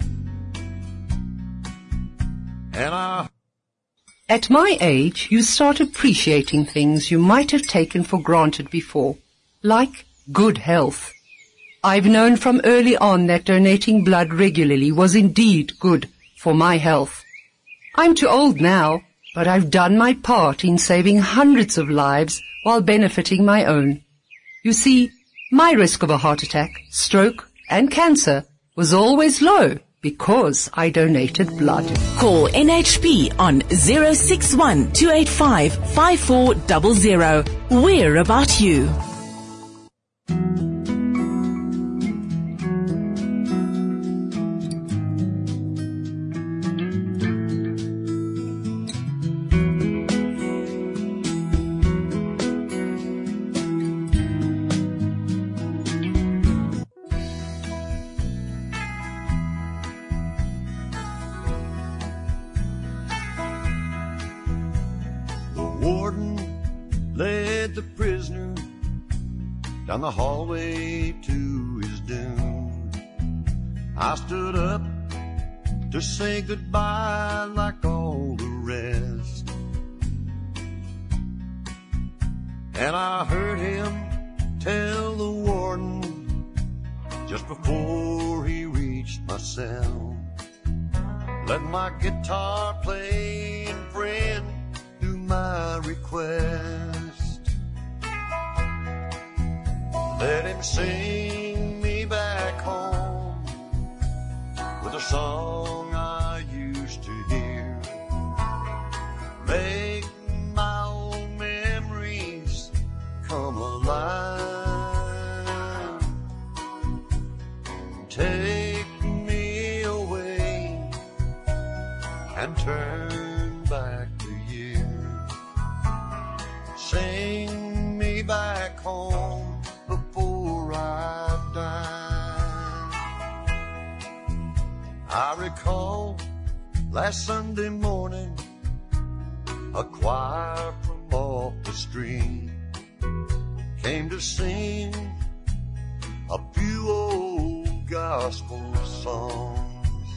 And At my age, you start appreciating things you might have taken for granted before, like good health. I've known from early on that donating blood regularly was indeed good for my health. I'm too old now, but I've done my part in saving hundreds of lives while benefiting my own. You see, my risk of a heart attack, stroke, and cancer was always low because I donated blood. Call NHP on 061 285 5400. We're about you. Down the hallway to his doom. I stood up to say goodbye like all the rest. And I heard him tell the warden just before he reached my cell, let my guitar playing friend do my request. Let him sing me back home with a song I used to hear. Make my old memories come alive. Take me away and turn back the years. Sing me back home before I die. I recall last Sunday morning, a choir from off the street came to sing a few old gospel songs.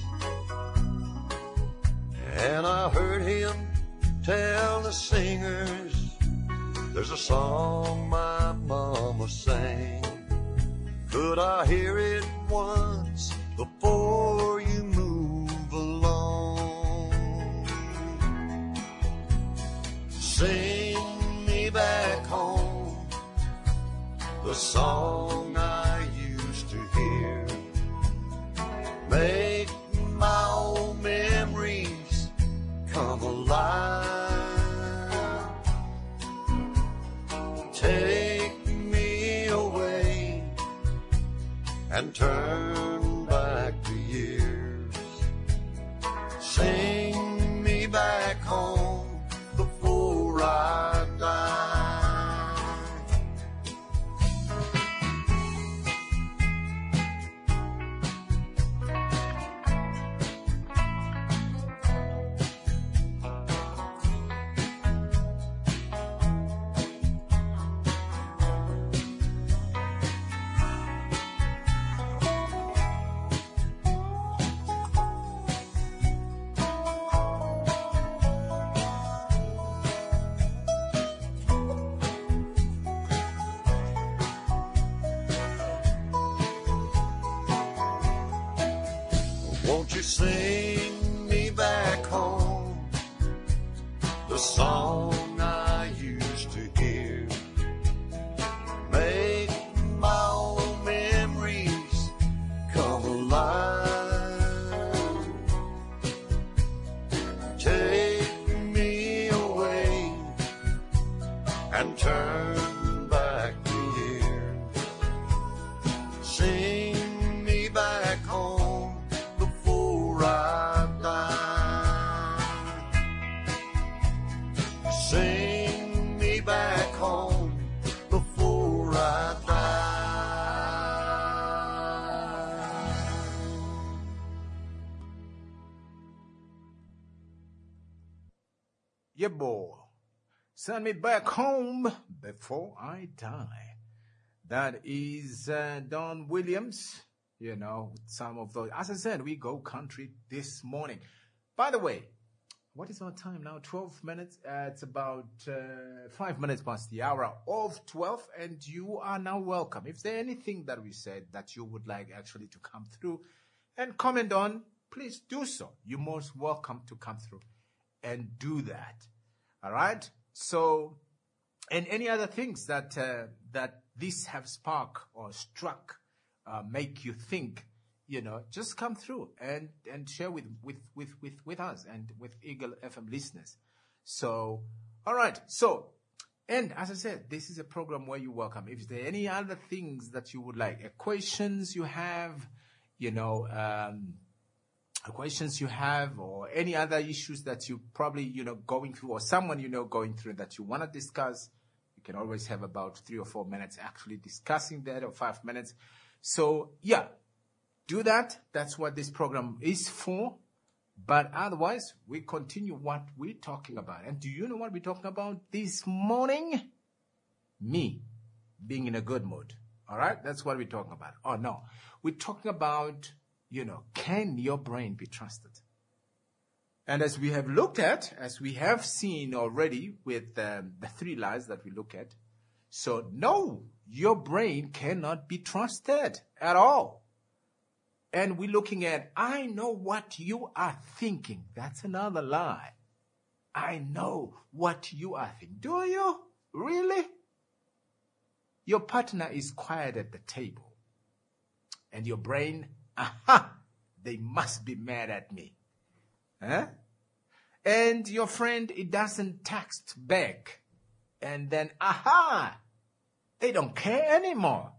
And I heard him tell the singers, there's a song my mama sang. Could I hear it once before you move along? Sing me back home, the song I used to hear. Make my old memories come alive. Take me away and turn back the years. Sing me back home before I die. You sing me back home, the song I used to hear. Make my old memories come alive. Take me away and turn back the year. Sing me back home before I die. Sing me back home before I die. Yeah, boy. Send me back home before I die. That is Don Williams. You know, some of those. As I said, we go country this morning. By the way, what is our time now? 12 minutes. It's about 5 minutes past the hour of 12, and you are now welcome. If there's anything that we said that you would like actually to come through and comment on, please do so. You're most welcome to come through and do that. All right? So, and any other things that that this have sparked or struck, make you think, you know, just come through and share with us and with Eagle FM listeners. So, all right. So, and as I said, this is a program where you're welcome. If there are any other things that you would like, equations you have, you know, questions you have, or any other issues that you probably, you know, going through, or someone you know going through that you want to discuss, you can always have about 3 or 4 minutes actually discussing that, or 5 minutes. So, yeah, do that. That's what this program is for. But otherwise, we continue what we're talking about. And do you know what we're talking about this morning? Me being in a good mood. All right? That's what we're talking about. Oh, no. We're talking about, you know, can your brain be trusted? And as we have looked at, as we have seen already with the 3 lies that we look at, so no, your brain cannot be trusted at all. And we're looking at, I know what you are thinking. That's another lie. I know what you are thinking. Do you? Really? Your partner is quiet at the table. And your brain, aha, they must be mad at me. Huh? And your friend, it doesn't text back. And then, aha, they don't care anymore.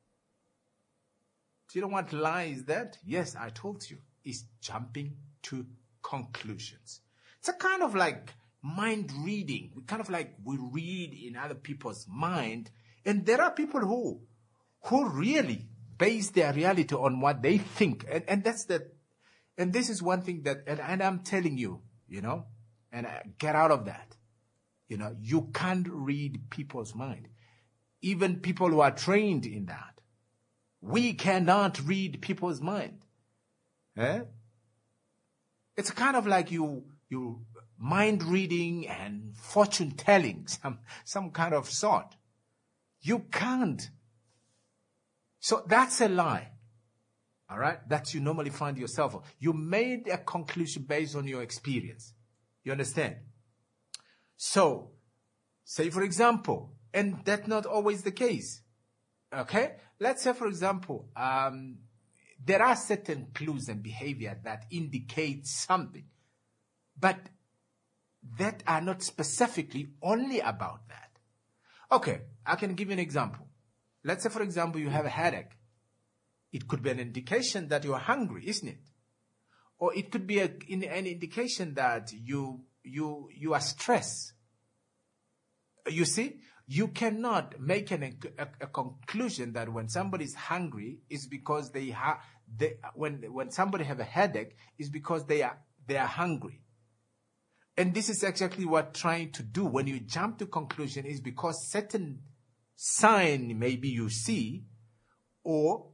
Do you know what lie is that? Yes, I told you. It's jumping to conclusions. It's a kind of like mind reading. We kind of like, we read in other people's mind. And there are people who really base their reality on what they think. And that's and this is one thing that, and I'm telling you, you know, and get out of that. You know, you can't read people's mind. Even people who are trained in that. We cannot read people's mind. Eh? It's kind of like you mind reading and fortune telling, some kind of sort. You can't. So that's a lie. All right? That you normally find yourself on. You made a conclusion based on your experience. You understand? So, say for example, and that's not always the case. Okay? Let's say, for example, there are certain clues and behavior that indicate something, but that are not specifically only about that. Okay, I can give you an example. Let's say, for example, you have a headache. It could be an indication that you are hungry, isn't it? Or it could be an indication that you are stressed. You see? You cannot make a conclusion that when somebody is hungry is because when somebody have a headache is because they are hungry. And this is exactly what trying to do when you jump to conclusion is because certain sign maybe you see or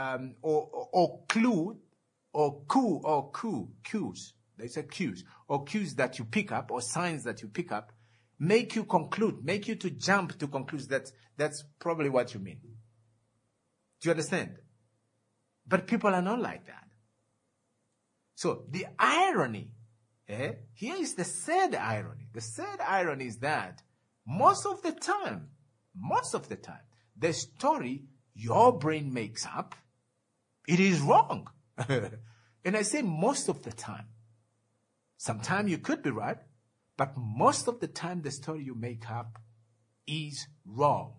clue or cues. They say cues or cues that you pick up or signs that you pick up. Make you conclude, make you to jump to conclude that's probably what you mean. Do you understand? But people are not like that. So the irony, here is the sad irony. The sad irony is that most of the time, the story your brain makes up, it is wrong. And I say most of the time. Sometimes you could be right, but most of the time the story you make up is wrong.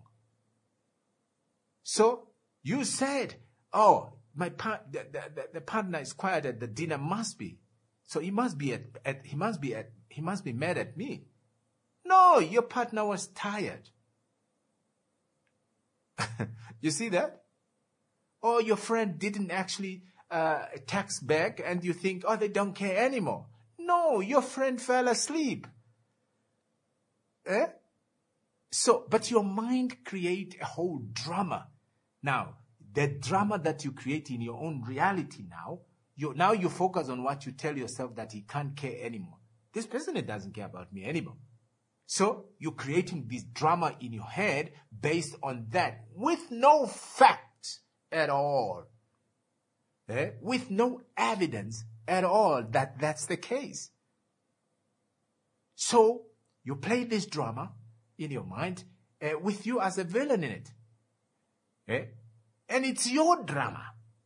So you said, oh, the partner is quiet at the dinner, must be. So he must be mad at me. No, your partner was tired. You see that? Or your friend didn't actually text back and you think, oh, they don't care anymore. No, your friend fell asleep. So, but your mind create a whole drama. Now, the drama that you create in your own reality now you focus on what you tell yourself, that he can't care anymore. This person doesn't care about me anymore. So you're creating this drama in your head based on that with no facts at all. With no evidence at all that that's the case. So you play this drama in your mind with you as a villain in it. And it's your drama.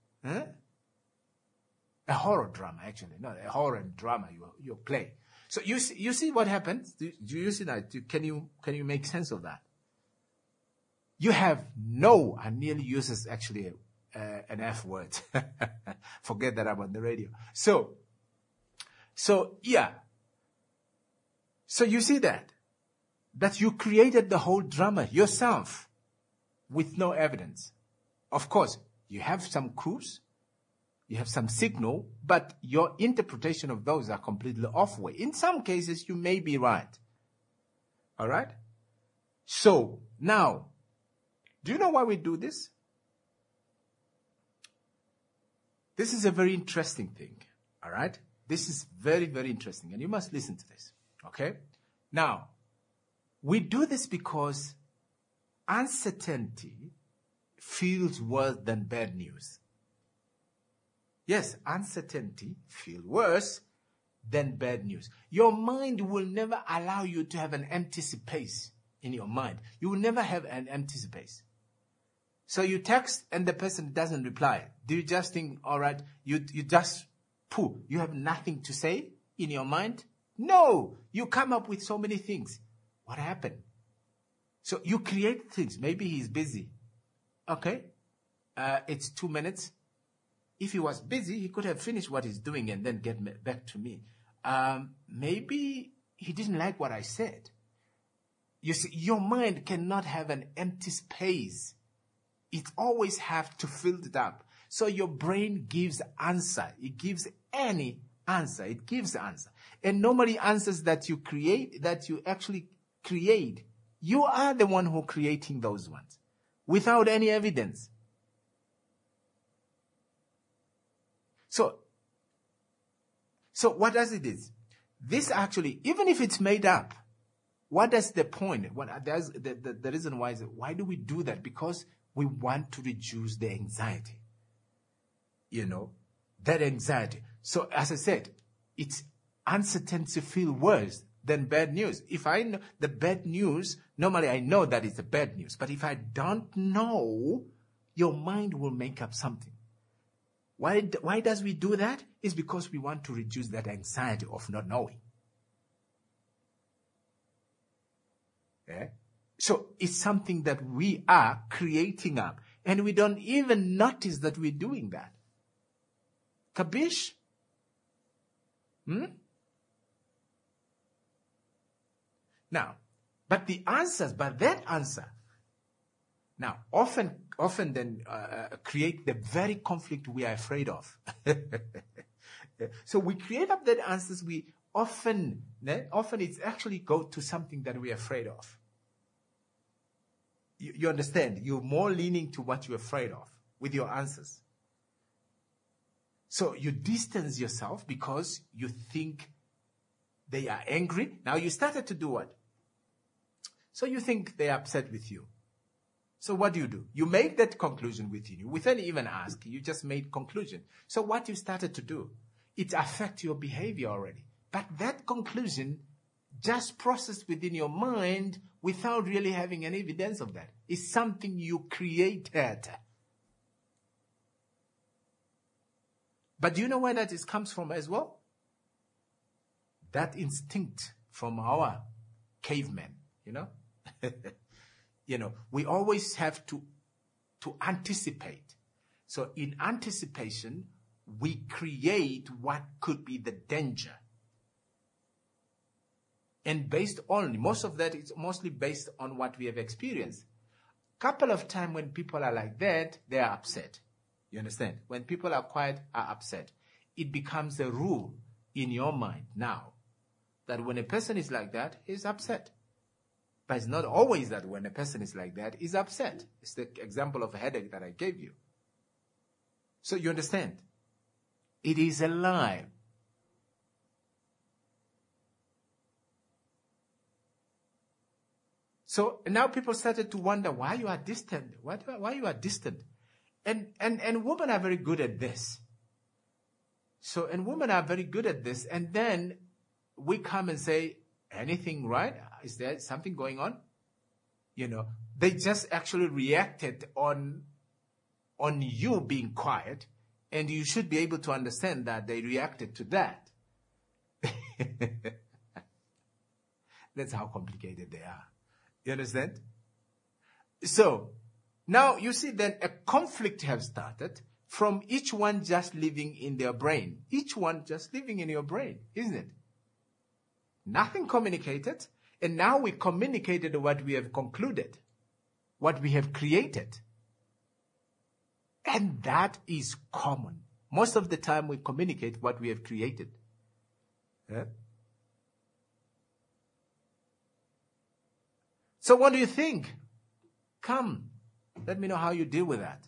A horror drama, actually. Not a horror drama you play. So you see what happens? Do you see that? Can you make sense of that? You have I nearly uses actually an F word. Forget that I'm on the radio. So yeah. So you see that you created the whole drama yourself with no evidence. Of course, you have some clues, you have some signal, but your interpretation of those are completely off way. In some cases, you may be right. All right? So, now, do you know why we do this? This is a very interesting thing. All right? This is very, very interesting, and you must listen to this. Okay? Now, we do this because uncertainty feels worse than bad news. Yes, uncertainty feels worse than bad news. Your mind will never allow you to have an empty space in your mind. You will never have an empty space. So you text and the person doesn't reply. Do you just think, all right, you just poo? You have nothing to say in your mind? No, you come up with so many things. What happened? So you create things. Maybe he's busy. Okay, it's 2 minutes. If he was busy, he could have finished what he's doing and then get back to me. Maybe he didn't like what I said. You see, your mind cannot have an empty space. It always have to fill it up. So your brain gives answer. It gives any answer. It gives answer. And normally answers that you create, that you actually create, you are the one who creating those ones without any evidence. So what does it is? This actually, even if it's made up, what is the point? The reason why is, why do we do that? Because we want to reduce the anxiety. You know, that anxiety. So as I said, it's uncertainty feel worse than bad news. If I know the bad news, normally I know that it's the bad news. But if I don't know, your mind will make up something. Why does we do that? It's because we want to reduce that anxiety of not knowing. Yeah? So it's something that we are creating up. And we don't even notice that we're doing that. Kabish? Now, but that answer, now, often then create the very conflict we are afraid of. So we create up that answers. We often it's actually go to something that we're afraid of. You understand? You're more leaning to what you're afraid of with your answers. So you distance yourself because you think they are angry. Now you started to do what? So you think they're upset with you. So what do? You make that conclusion within you. Without even asking, you just made conclusion. So what you started to do, it affects your behavior already. But that conclusion just processed within your mind without really having any evidence of that. It's something you created. But do you know where that comes from as well? That instinct from our cavemen, you know? We always have to anticipate. So in anticipation, we create what could be the danger. And most of that is mostly based on what we have experienced. Couple of times when people are like that, they are upset. You understand? When people are quiet, are upset. It becomes a rule in your mind now that when a person is like that, he's upset. But it's not always that when a person is like that, he's upset. It's the example of a headache that I gave you. So you understand? It is a lie. So now people started to wonder why you are distant. Why you are distant. And women are very good at this. And women are very good at this. And then we come and say, anything right? Is there something going on? They just actually reacted on you being quiet. And you should be able to understand that they reacted to that. That's how complicated they are. You understand? So, now you see that a conflict has started from each one just living in their brain. Each one just living in your brain, isn't it? Nothing communicated. And now we communicated what we have concluded, what we have created. And that is common. Most of the time we communicate what we have created. Yeah? So what do you think? Come, let me know how you deal with that.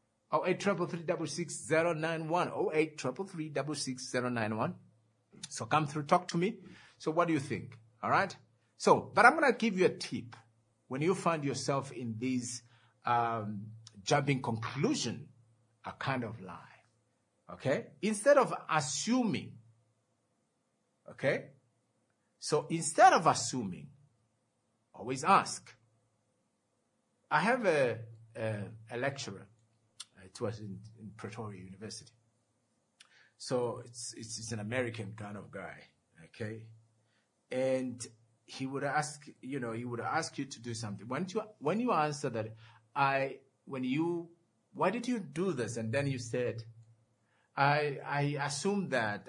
0833366091. 0833366091. So come through, talk to me. So what do you think? All right? So, but I'm going to give you a tip. When you find yourself in these jumping conclusion, a kind of lie. Okay? Instead of assuming. Okay? So instead of assuming, always ask. I have a lecturer. It was in Pretoria University. So it's an American kind of guy. Okay? And he would ask you to do something. When you answer that, why did you do this? And then you said, I assumed that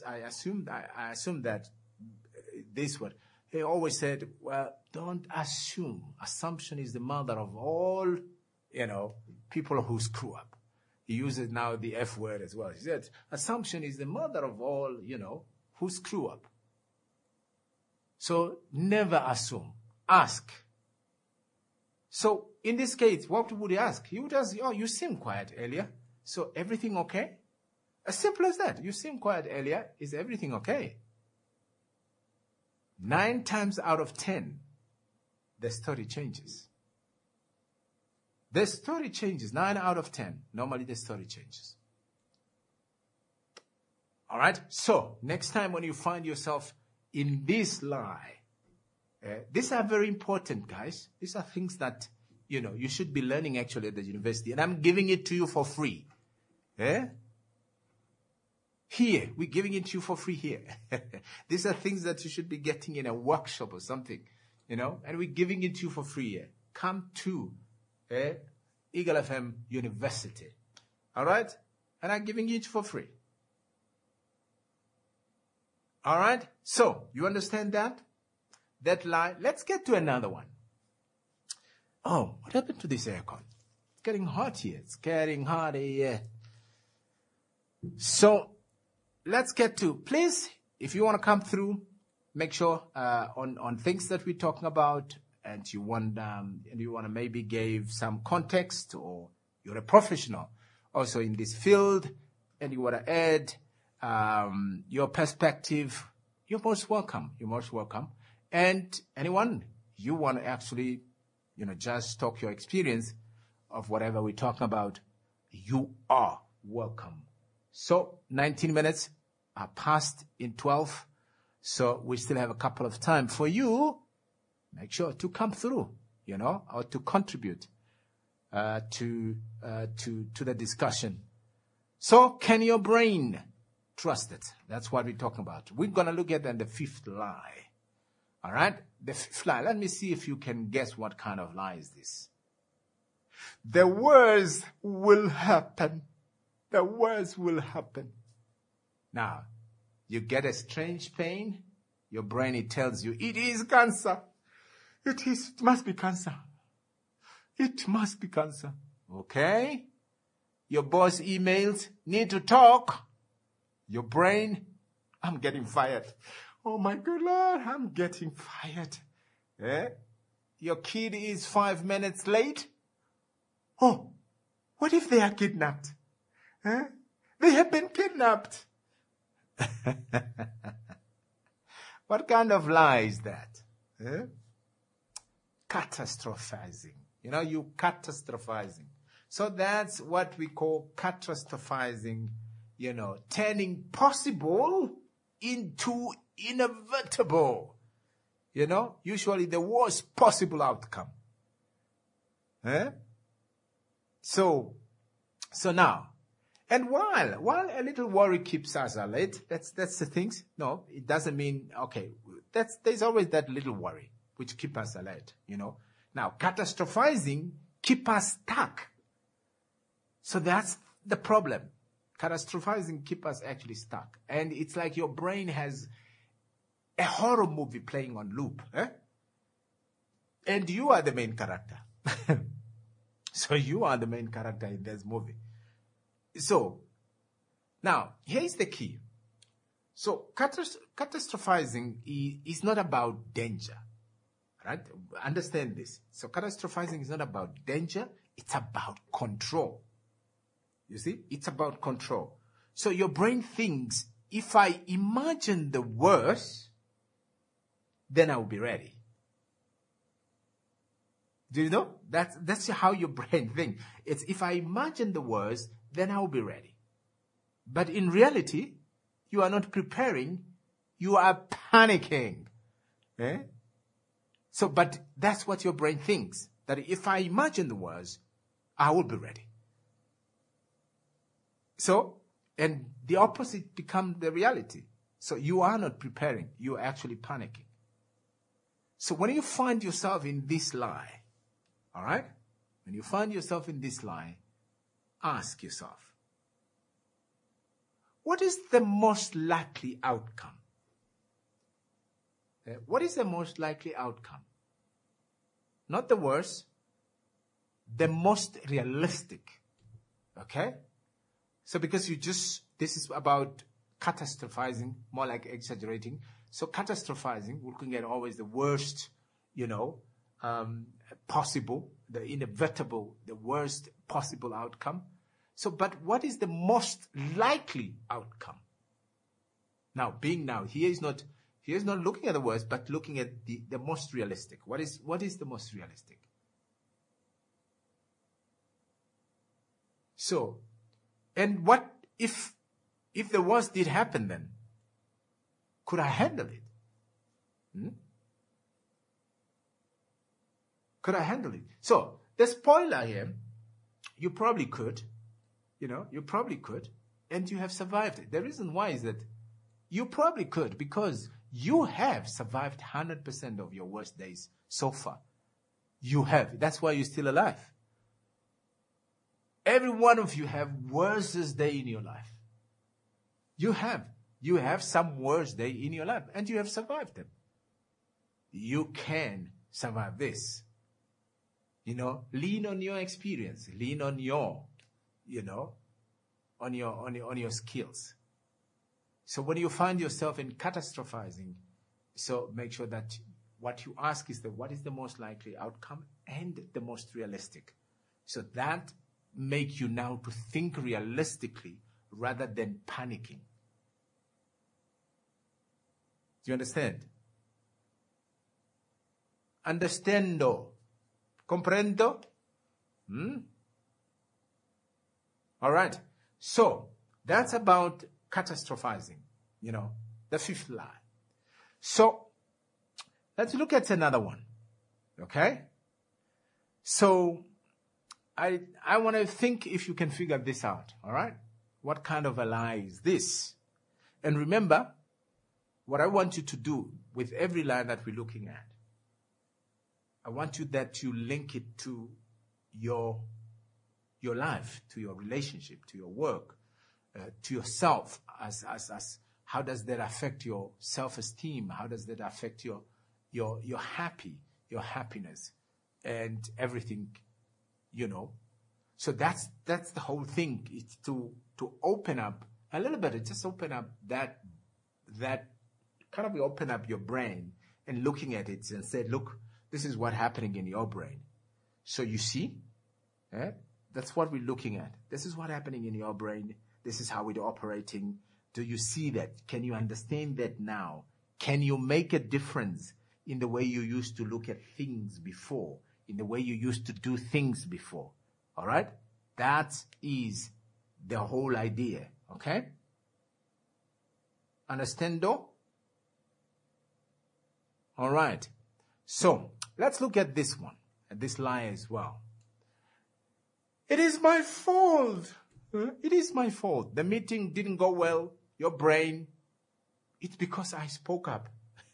this one. He always said, well, don't assume. Assumption is the mother of all, people who screw up. He uses now the F word as well. He said, assumption is the mother of all, who screw up. So never assume. Ask. So in this case, what would he ask? He would ask, you seem quiet earlier. So everything okay? As simple as that. You seem quiet earlier. Is everything okay? 9 times out of 10, the story changes. The story changes. 9 out of 10. Normally the story changes. All right? So, next time when you find yourself in this lie, these are very important, guys. These are things that, you should be learning actually at the university. And I'm giving it to you for free. Here, we're giving it to you for free here. These are things that you should be getting in a workshop or something, and we're giving it to you for free here. Come to Eagle FM University. All right? And I'm giving it for free. All right? So, you understand that? That lie. Let's get to another one. Oh, what happened to this aircon? It's getting hot here. It's getting hot here. So, let's get to, please, if you want to come through, make sure on things that we're talking about, and you want to maybe give some context, or you're a professional also in this field, and you want to add your perspective, you're most welcome. You're most welcome. And anyone, you want to actually, just talk your experience of whatever we're talking about, you are welcome. So, 19 minutes are past in 12. So we still have a couple of time for you. Make sure to come through, or to contribute to the discussion. So can your brain trust it? That's what we're talking about. We're going to look at the fifth lie. All right? The fifth lie. Let me see if you can guess what kind of lie is this. The worst will happen. The worst will happen. Now, you get a strange pain. Your brain, it tells you, it is cancer. It must be cancer. It must be cancer. Okay? Your boss emails, need to talk. Your brain, I'm getting fired. Oh my good Lord, I'm getting fired. Your kid is 5 minutes late. Oh, what if they are kidnapped? They have been kidnapped. What kind of lie is that? Catastrophizing. You catastrophizing. So that's what we call catastrophizing, turning possible into inevitable. Usually the worst possible outcome. So now, and while a little worry keeps us alert, that's the things. No, it doesn't mean, okay, there's always that little worry which keep us alert, Now, catastrophizing keep us stuck. So that's the problem. Catastrophizing keep us actually stuck. And it's like your brain has a horror movie playing on loop. And you are the main character. So you are the main character in this movie. So, now, here's the key. So, catastrophizing is not about danger. Right? Understand this. So, catastrophizing is not about danger. It's about control. You see? It's about control. So, your brain thinks, if I imagine the worst, then I will be ready. Do you know? That's how your brain thinks. It's, if I imagine the worst, then I will be ready. But in reality, you are not preparing. You are panicking. So, but that's what your brain thinks. That if I imagine the worst, I will be ready. So, and the opposite becomes the reality. So you are not preparing. You are actually panicking. So when you find yourself in this lie, all right? When you find yourself in this lie, ask yourself, what is the most likely outcome? What is the most likely outcome? Not the worst, the most realistic. Okay? So because this is about catastrophizing, more like exaggerating. So catastrophizing, we're looking at always the worst, possible, the inevitable, the worst possible outcome. So, but what is the most likely outcome? Now, he is not looking at the worst, but looking at the most realistic. What is the most realistic? So, and what if the worst did happen then? Could I handle it? Could I handle it? So, the spoiler here, you probably could, and you have survived it. The reason why is that you probably could, because you have survived 100% of your worst days so far. You have. That's why you're still alive. Every one of you have worst day in your life. You have some worst day in your life, and you have survived them. You can survive this. Lean on your experience. Lean on your, on your skills. So when you find yourself in catastrophizing, so make sure that what you ask is what is the most likely outcome and the most realistic. So that make you now to think realistically rather than panicking. Do you understand? Understando. Comprendo? All right. So, that's about catastrophizing. the fifth lie. So let's look at another one. Okay? So I want to think if you can figure this out. All right? What kind of a lie is this? And remember, what I want you to do with every lie that we're looking at, I want you that you link it to your life, to your relationship, to your work, to yourself. As how does that affect your self-esteem? How does that affect your happiness, and everything, So that's the whole thing. It's to open up a little bit. Just open up that kind of open up your brain and looking at it and say, look, this is what's happening in your brain. So you see, that's what we're looking at. This is what's happening in your brain. This is how it's operating. Do you see that? Can you understand that now? Can you make a difference in the way you used to look at things before, in the way you used to do things before? All right? That is the whole idea. Okay? Understand though? All right. So let's look at this one, at this lie as well. It is my fault. It is my fault. The meeting didn't go well. Your brain, it's because I spoke up.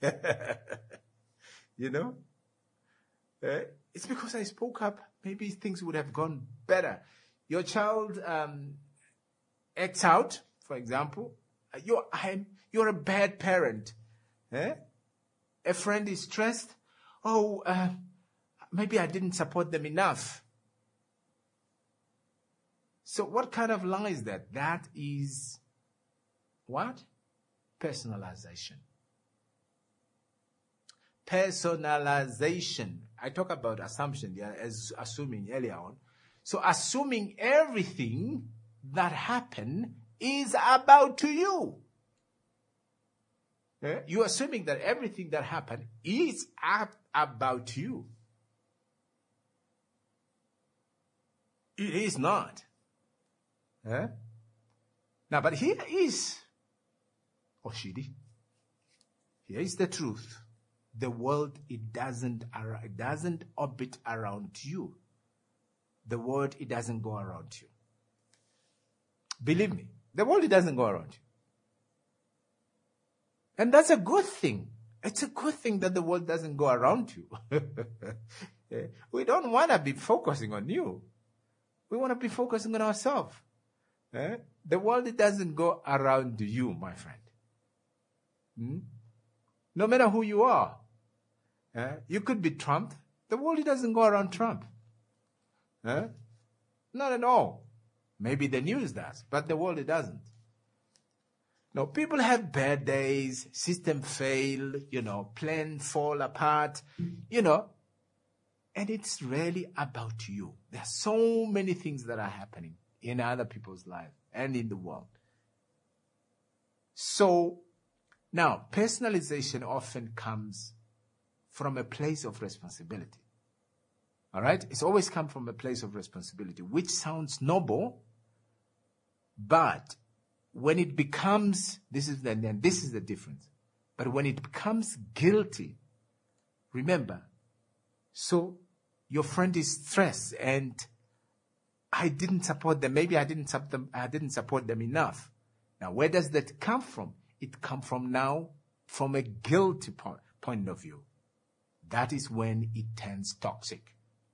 It's because I spoke up. Maybe things would have gone better. Your child acts out, for example. You're a bad parent. A friend is stressed. Maybe I didn't support them enough. So what kind of lie is that? That is what? Personalization. Personalization. I talk about assumption as assuming earlier on. So assuming everything that happened is about you. You're assuming that everything that happened is about you. It is not. Now, but here is Oshidi. Here is the truth. The world, it doesn't orbit around you. The world, it doesn't go around you. Believe me, the world, it doesn't go around you. And that's a good thing. It's a good thing that the world doesn't go around you. We don't want to be focusing on you. We want to be focusing on ourselves. The world, it doesn't go around you, my friend. No matter who you are. You could be Trump. The world, it doesn't go around Trump. Not at all. Maybe the news does, but the world, it doesn't. No, people have bad days, system fail, plans fall apart, and it's really about you. There are so many things that are happening in other people's lives and in the world. So, now, personalization often comes from a place of responsibility. All right? It's always come from a place of responsibility, which sounds noble, but when it becomes, this is the difference. But when it becomes guilty, remember, so your friend is stressed and I didn't support them. Maybe I didn't support them enough. Now, where does that come from? It comes from a guilty point of view. That is when it turns toxic.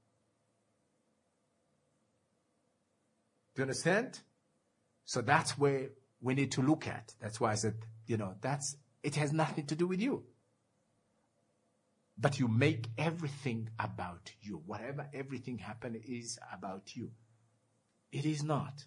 Do you understand? So that's where we need to look at. That's why I said, it has nothing to do with you. But you make everything about you. Whatever everything happened is about you. It is not.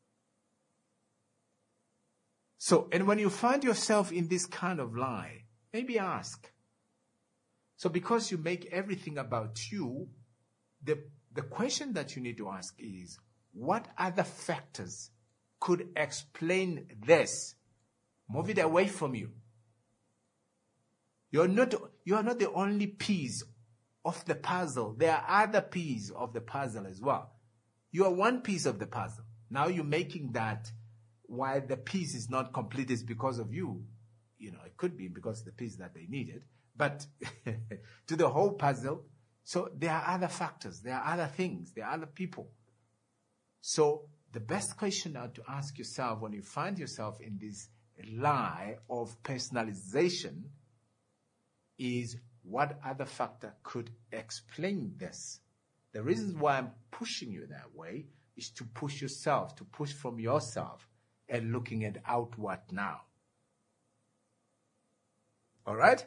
So, and when you find yourself in this kind of lie, maybe ask. So because you make everything about you, the question that you need to ask is, what other factors could explain this? Move it away from you. You are not the only piece of the puzzle. There are other pieces of the puzzle as well. You are one piece of the puzzle. Now you're making that why the piece is not complete is because of you. it could be because of the piece that they needed, but to the whole puzzle. So there are other factors, there are other things, there are other people. So the best question now to ask yourself when you find yourself in this lie of personalization is, what other factor could explain this? The reason why I'm pushing you that way is to push yourself, to push from yourself and looking at outward now. All right?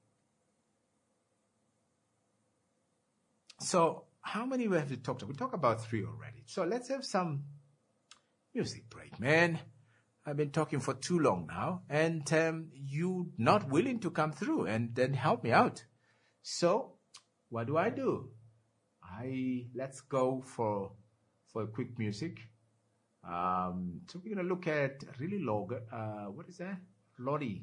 So how many we have to talk to? We talked about 3 already. So let's have some music break, man. I've been talking for too long now, and you not willing to come through and then help me out. So what do? Let's go for a quick music. So we're gonna look at really low. What is that? Lori.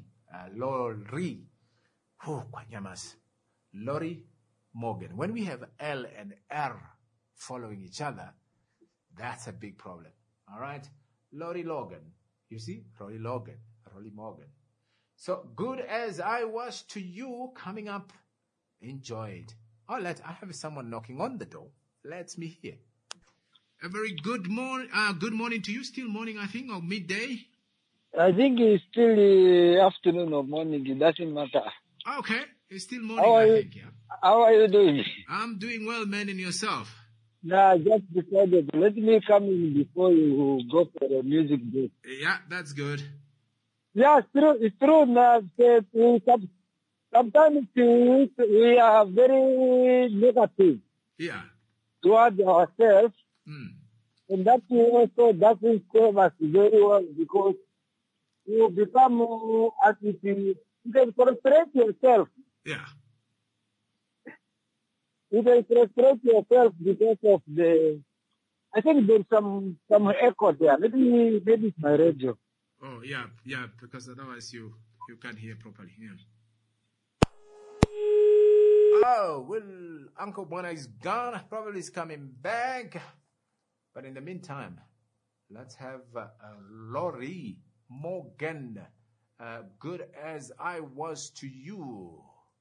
Oh, Kwanyamas. Lori Morgan. When we have L and R following each other, that's a big problem. All right? Lori Logan. You see? Lori Morgan. So, Good As I Was to You coming up. Enjoy it. I have someone knocking on the door. Let me hear. A very good morning to you. Still morning, I think, or midday? I think it's still afternoon or morning. It doesn't matter. Okay. It's still morning, I think, yeah. How are you doing? I'm doing well, man, and yourself? Nah, just decided. Let me come in before you go for the music break. Yeah, that's good. Yeah, it's true. Now, sometimes we are very negative towards ourselves. And that also doesn't serve us very well, because you become as if you can frustrate yourself. Yeah. You can frustrate yourself because of I think there's some echo there. Maybe it's my radio. Oh, yeah, because otherwise you can't hear properly. Yeah. Oh, well, Uncle Bona is gone. Probably is coming back. But in the meantime, let's have Lori Morgan. Good As I Was to You.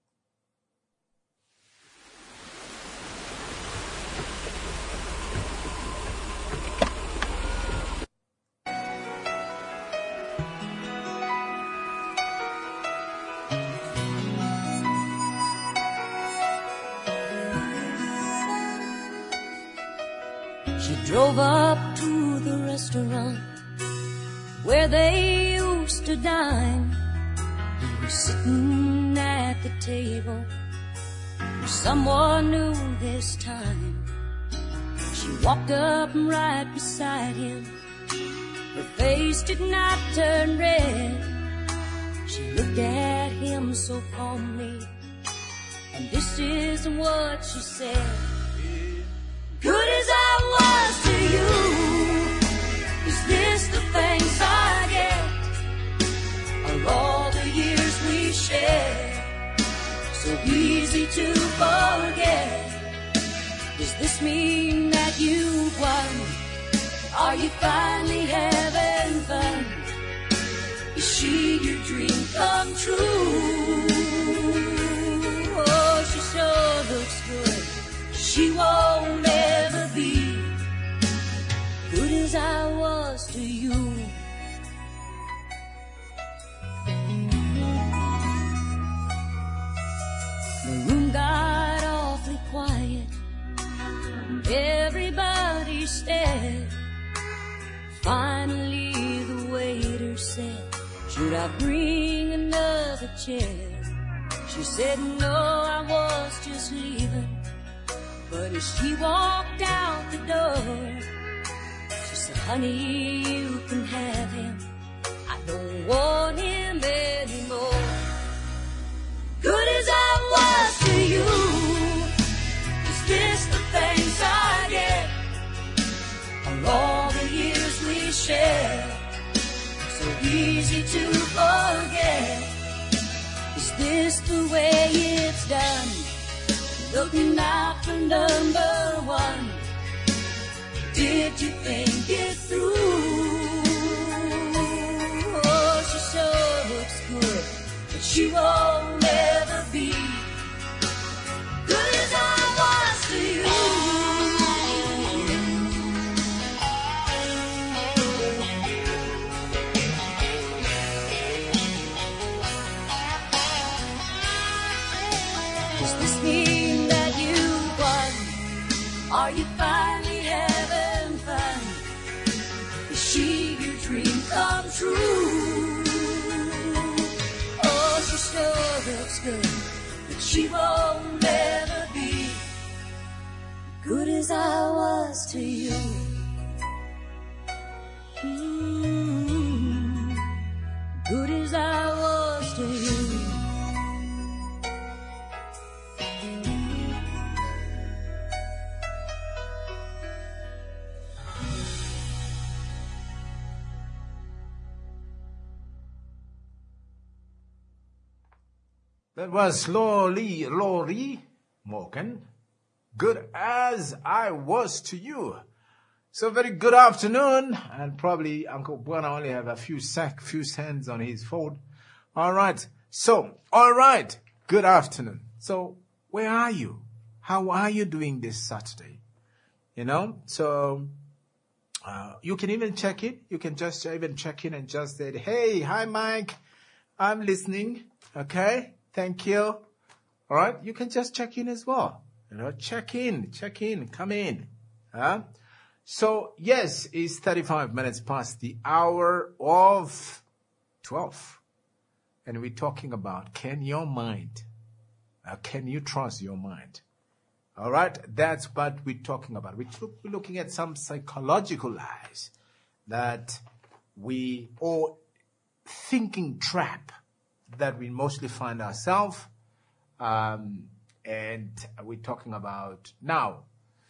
She drove up to the restaurant where they used to dine. He was sitting at the table with someone new this time. She walked up right beside him. Her face did not turn red. She looked at him so calmly, and this is what she said. Good as I was to you, is this the thanks I get? Are all the years we shared so easy to forget? Does this mean that you won? Are you finally having fun? Is she your dream come true? Oh, she sure looks good. She won't ever be good as I was to you. The room got awfully quiet. Everybody stared. Finally the waiter said, should I bring another chair? She said, no, I was just leaving. But as she walked out the door, she said, honey, you can have him. I don't want him anymore. Good as I was to you, is this the thanks I get? Are all the years we shared so easy to forget? Is this the way it's done? Looking out for number one. Did you think it through? Oh, she sure looks good. she won't ever be good as I was to you. 'Does this mean that you won? Are you finally having fun? Is she your dream come true? Oh, she sure looks good, but she won't ever be good as I was to you. Good as I was to you. That was Laurie Morgan. Good as I was to you. So very good afternoon, and probably Uncle Buana only have a few hands on his phone. All right. So, all right. Good afternoon. So, where are you? How are you doing this Saturday? You know, so you can even check in. You can just even check in and just say, hey, hi, Mike. I'm listening. Okay. Thank you. All right. You can just check in as well. You know, check in, come in. So, yes, it's 35 minutes past the hour of 12. And we're talking about, can you trust your mind? All right. That's what we're talking about. We're looking at some psychological lies that or thinking trap that we mostly find ourselves. And we're talking about now.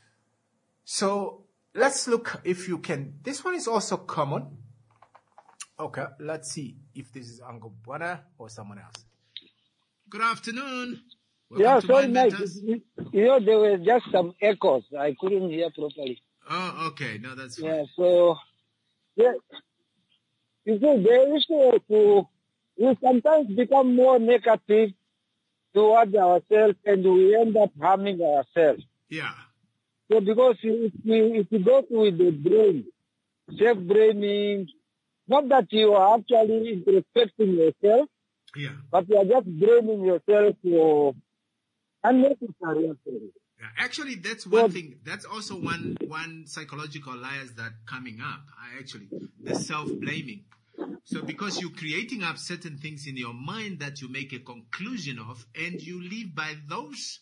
So let's look if you can. This one is also common. Okay, let's see if this is Uncle Buana or someone else. Good afternoon. Welcome sorry, Mike. You know, there were just some echoes. I couldn't hear properly. Oh, okay. No, that's fine. Yeah, so, yeah. You see, the issue is we sometimes become more negative towards ourselves, and we end up harming ourselves. Yeah. So because if you go with the brain, self-blaming, not that you are actually introspecting yourself, yeah, but you are just blaming yourself for unnecessary actions. Yeah, actually, that's one thing. That's also one psychological lies that coming up. The self-blaming. So because you're creating up certain things in your mind that you make a conclusion of, and you live by those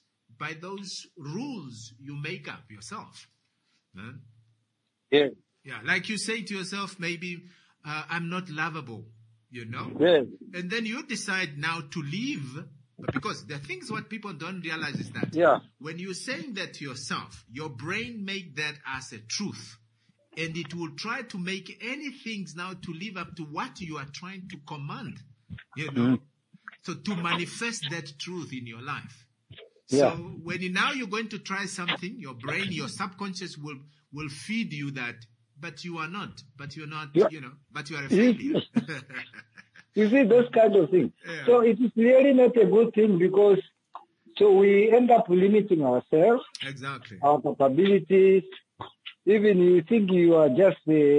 rules you make up yourself. Huh? Yeah. Yeah, like you say to yourself, maybe I'm not lovable, you know? Yeah. And then you decide now to leave, because the things what people don't realize is that when you're saying that to yourself, your brain make that as a truth. And it will try to make any things now to live up to what you are trying to command, you know? So to manifest that truth in your life. Yeah. So when you're going to try something, your brain, your subconscious will feed you that, but you are not, but you're not, you know, but you are a failure. You see, those kind of things. Yeah. So it is really not a good thing because so we end up limiting ourselves, exactly, our capabilities. Even you think you are just,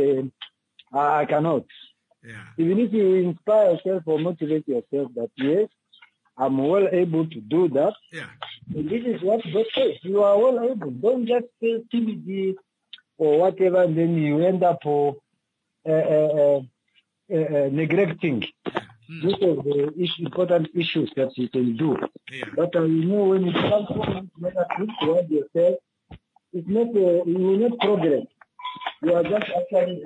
I cannot. Yeah. Even if you inspire yourself or motivate yourself that, yes, I'm well able to do that. Yeah. And this is what God says. You are well able. Don't just feel timid or whatever, and then you end up neglecting most of the important issues that you can do. Yeah. But you know, when you become so much negative towards yourself, it's not, you will not progress. You are just actually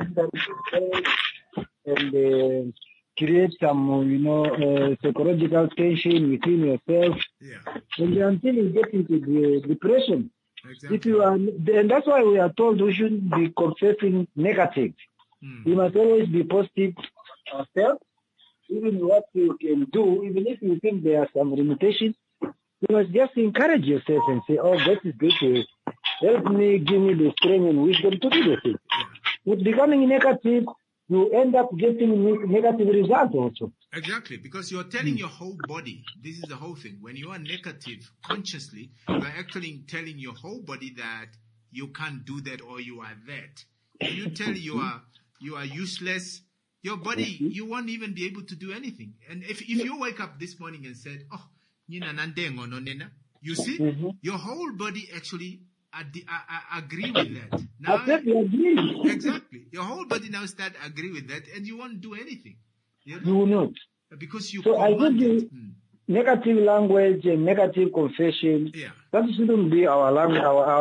and create some, you know, psychological tension within yourself. Yeah. And until you get into the depression. Exactly. If you are, and that's why we are told we shouldn't be confessing negative. We must always be positive ourselves. Even what you can do, even if you think there are some limitations, you must just encourage yourself and say, oh, that is good to help me, give me the strength and wisdom to do the thing. With becoming negative, you end up getting negative results also. Exactly, because you're telling your whole body, this is the whole thing. When you are negative consciously, you're actually telling your whole body that you can't do that or you are that. When you tell you are useless, your body, you won't even be able to do anything. And if you wake up this morning and said, oh, nina nandengo no nena, you see, your whole body actually agree with that. Now, exactly. Your whole body now start agree with that and you won't do anything. You will not. Because you so I think negative language and negative confession, that shouldn't be our language,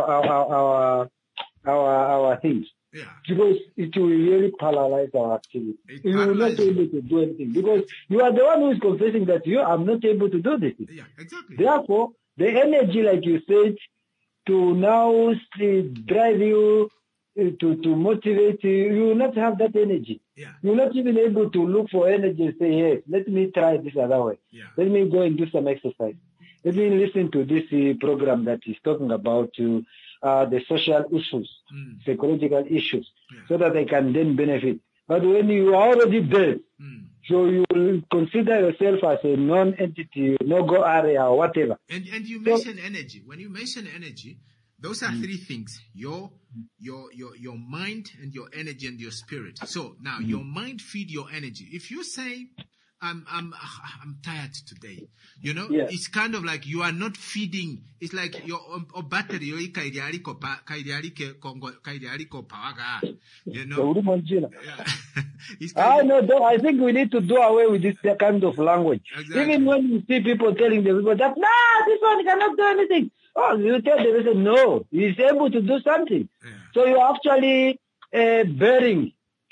our things. Yeah. Because it will really paralyze our activity. You will not be able to do anything. Because you are the one who is confessing that you are not able to do this. Yeah, exactly. Therefore, the energy, like you said, to now drive you, to motivate you, you will not have that energy. Yeah. You will not even able to look for energy and say, yes, let me try this other way. Yeah. Let me go and do some exercise. Let me listen to this program that is talking about the social issues, psychological issues, so that they can then benefit. But when you are already dead, so you will consider yourself as a non-entity, no-go area or whatever. And you mention energy. When you mention energy, those are three things: your mind and your energy and your spirit. So now your mind feed your energy. If you say, I'm tired today, it's kind of like you are not feeding. It's like your battery, I think we need to do away with this kind of language. Exactly. Even when you see people telling the people that, this one cannot do anything. Oh, you tell the person, no, he's able to do something. Yeah. So you're actually burying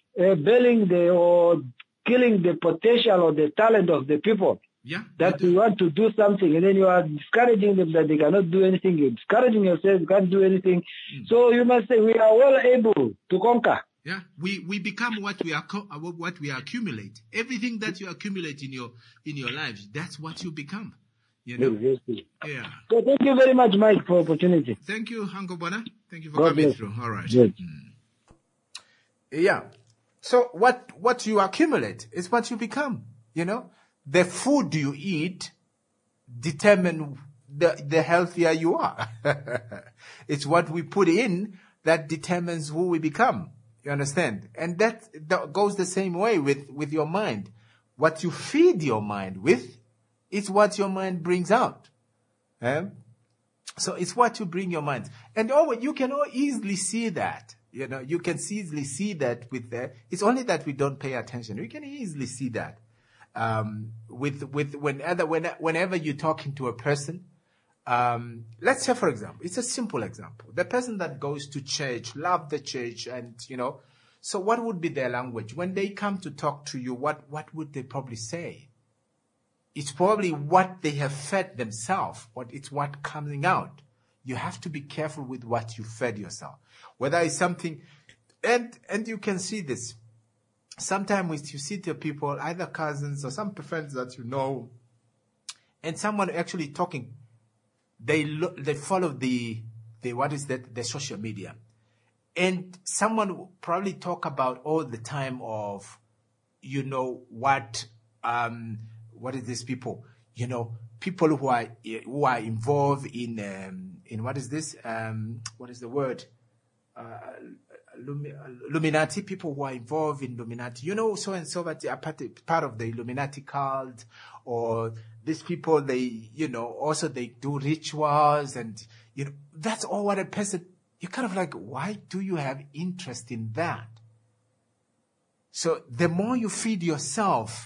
or killing the potential or the talent of the people. Yeah. That you want to do something, and then you are discouraging them that they cannot do anything. You're discouraging yourself, you can't do anything. So you must say, we are well able to conquer. Yeah, we become what we accumulate. Everything that you accumulate in your lives, that's what you become. Exactly. Yeah. So thank you very much, Mike, for the opportunity. Thank you, Uncle Bona. Thank you for coming through. All right. Yes. Yeah. So what you accumulate is what you become. The food you eat determine the healthier you are. It's what we put in that determines who we become. You understand? And that goes the same way with your mind. What you feed your mind with, it's what your mind brings out. So it's what you bring your mind. And you can easily see that. You can easily see that it's only that we don't pay attention. We can easily see that. Whenever you're talking to a person, let's say, for example, it's a simple example. The person that goes to church, love the church, and, so what would be their language? When they come to talk to you, what would they probably say? It's probably what they have fed themselves, it's what coming out. You have to be careful with what you fed yourself. Whether it's something, and you can see this. Sometimes you see the people, either cousins or some friends that you know, and someone actually talking, they follow the social media. And someone will probably talk about all the time of, what is this people? People who are involved in what is this? What is the word? Illuminati, people who are involved in Illuminati. So and so that they are part of the Illuminati cult, or these people, they, also they do rituals, and, that's all what a person, you're kind of like, why do you have interest in that? So the more you feed yourself,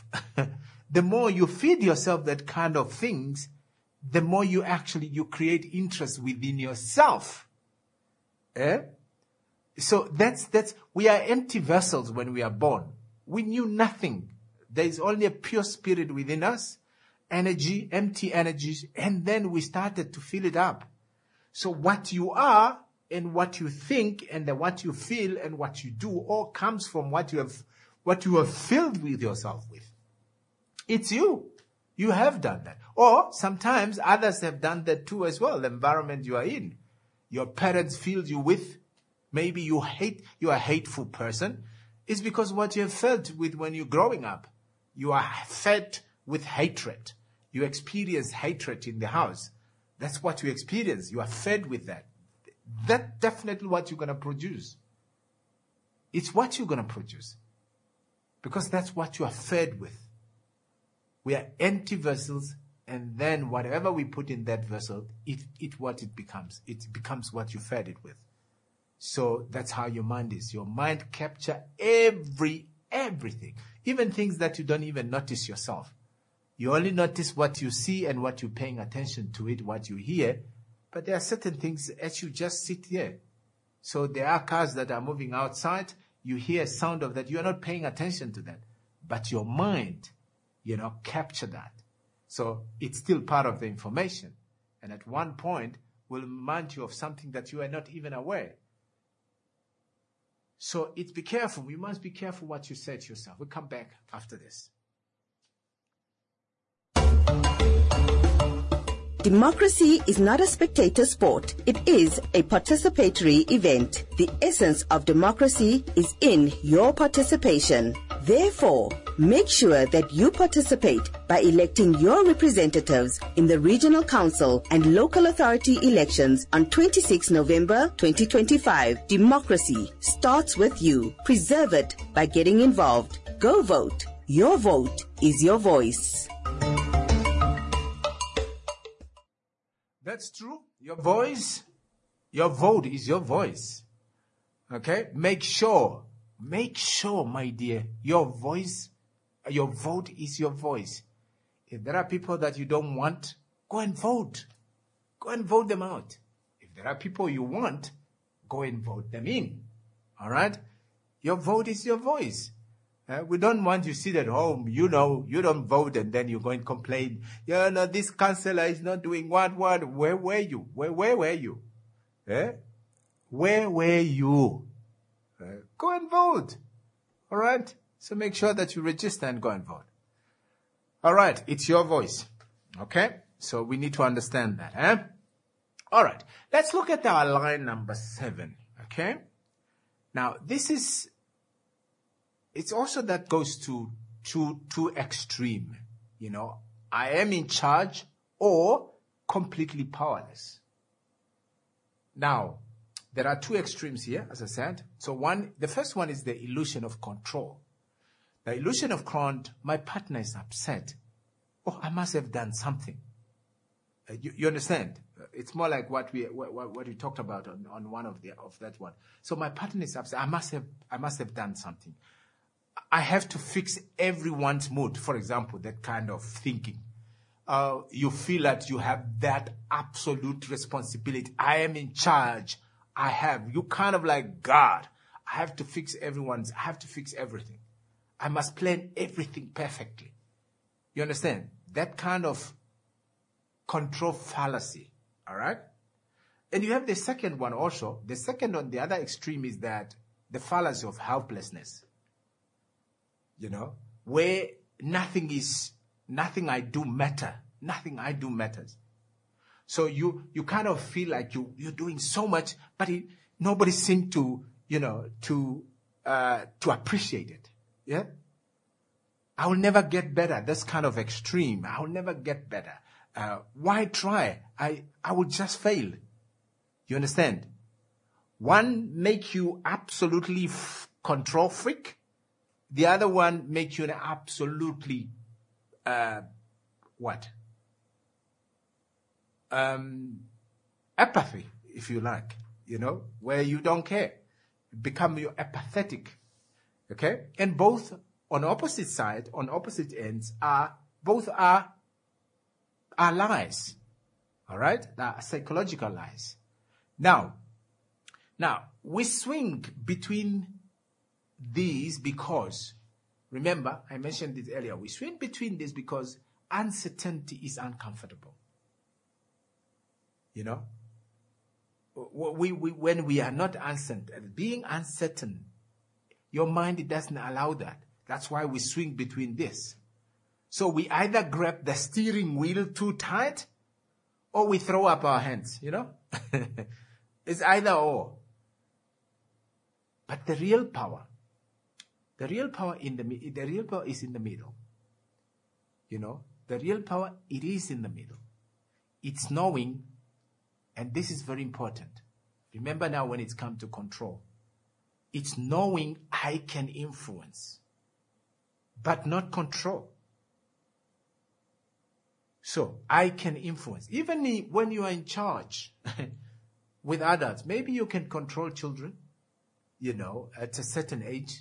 that kind of things, the more you create interest within yourself. So we are empty vessels when we are born. We knew nothing. There is only a pure spirit within us, energy, empty energies, and then we started to fill it up. So what you are and what you think and what you feel and what you do all comes from what you have filled with yourself with. It's you. You have done that. Or sometimes others have done that too as well, the environment you are in. Your parents filled you with, maybe you are a hateful person, It's because what you have felt with when you're growing up. You are fed with hatred. You experience hatred in the house. That's what you experience. You are fed with that. That's definitely what you're going to produce. It's what you're going to produce. Because that's what you are fed with. We are empty vessels, and then whatever we put in that vessel, it becomes. It becomes what you fed it with. So that's how your mind is. Your mind captures everything. Even things that you don't even notice yourself. You only notice what you see and what you're paying attention to it, what you hear. But there are certain things as you just sit here. So there are cars that are moving outside. You hear a sound of that. You're not paying attention to that. But your mind, capture that. So it's still part of the information. And at one point, will remind you of something that you are not even aware. So be careful. You must be careful what you say to yourself. We'll come back after this. Democracy is not a spectator sport. It is a participatory event. The essence of democracy is in your participation. Therefore, make sure that you participate by electing your representatives in the Regional Council and Local Authority elections on 26 November 2025. Democracy starts with you. Preserve it by getting involved. Go vote. Your vote is your voice. That's true. Your voice, your vote is your voice. Okay? Make sure, my dear, your vote is your voice. If there are people that you don't want, go and vote. Go and vote them out. If there are people you want, go and vote them in. All right? Your vote is your voice. We don't want you to sit at home, you don't vote and then you go and complain. This councillor is not doing what? Where were you? Where were you? Where were you? Go and vote. All right? So make sure that you register and go and vote. All right. It's your voice. Okay? So we need to understand that. All right. Let's look at our line number 7. Okay? Now, it's also that goes to too extreme. I am in charge or completely powerless. Now, there are two extremes here, as I said. So the first one is the illusion of control. The illusion of control, my partner is upset. Oh, I must have done something. You understand? It's more like what we talked about on one of that one. So my partner is upset. I must have done something. I have to fix everyone's mood. For example, that kind of thinking. You feel that you have that absolute responsibility. I am in charge. You kind of like God. I have to fix everything. I must plan everything perfectly. You understand? That kind of control fallacy. All right? And you have the second one also. The second on the other extreme is that the fallacy of helplessness. Where nothing I do matter. Nothing I do matters. So you kind of feel like you're doing so much, but nobody seems to appreciate it. Yeah? I will never get better. That's kind of extreme. I will never get better. Why try? I will just fail. You understand? One make you absolutely control freak. The other one make you an absolutely, apathy, if you like, where you don't care. Become you apathetic. Okay? And both on opposite side, on opposite ends, both are lies. All right? They are psychological lies. Now, we swing between these because, remember, I mentioned this earlier, we swing between these because uncertainty is uncomfortable. When we are not uncertain, being uncertain, your mind doesn't allow that. That's why we swing between this. So we either grab the steering wheel too tight or we throw up our hands, It's either or. But the real power The real power is in the middle. You know, the real power, it is in the middle. It's knowing, and this is very important. Remember now when it's come to control. It's knowing I can influence, but not control. So I can influence. Even when you are in charge with adults, maybe you can control children, you know, at a certain age.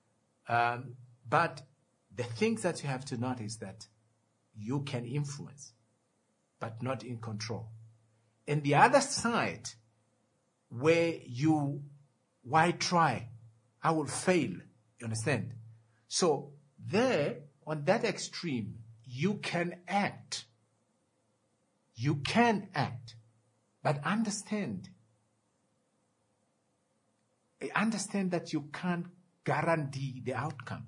But the things that you have to notice that you can influence, but not in control. And the other side, where why try? I will fail. You understand? So there, on that extreme, you can act. You can act. But understand that you can't guarantee the outcome.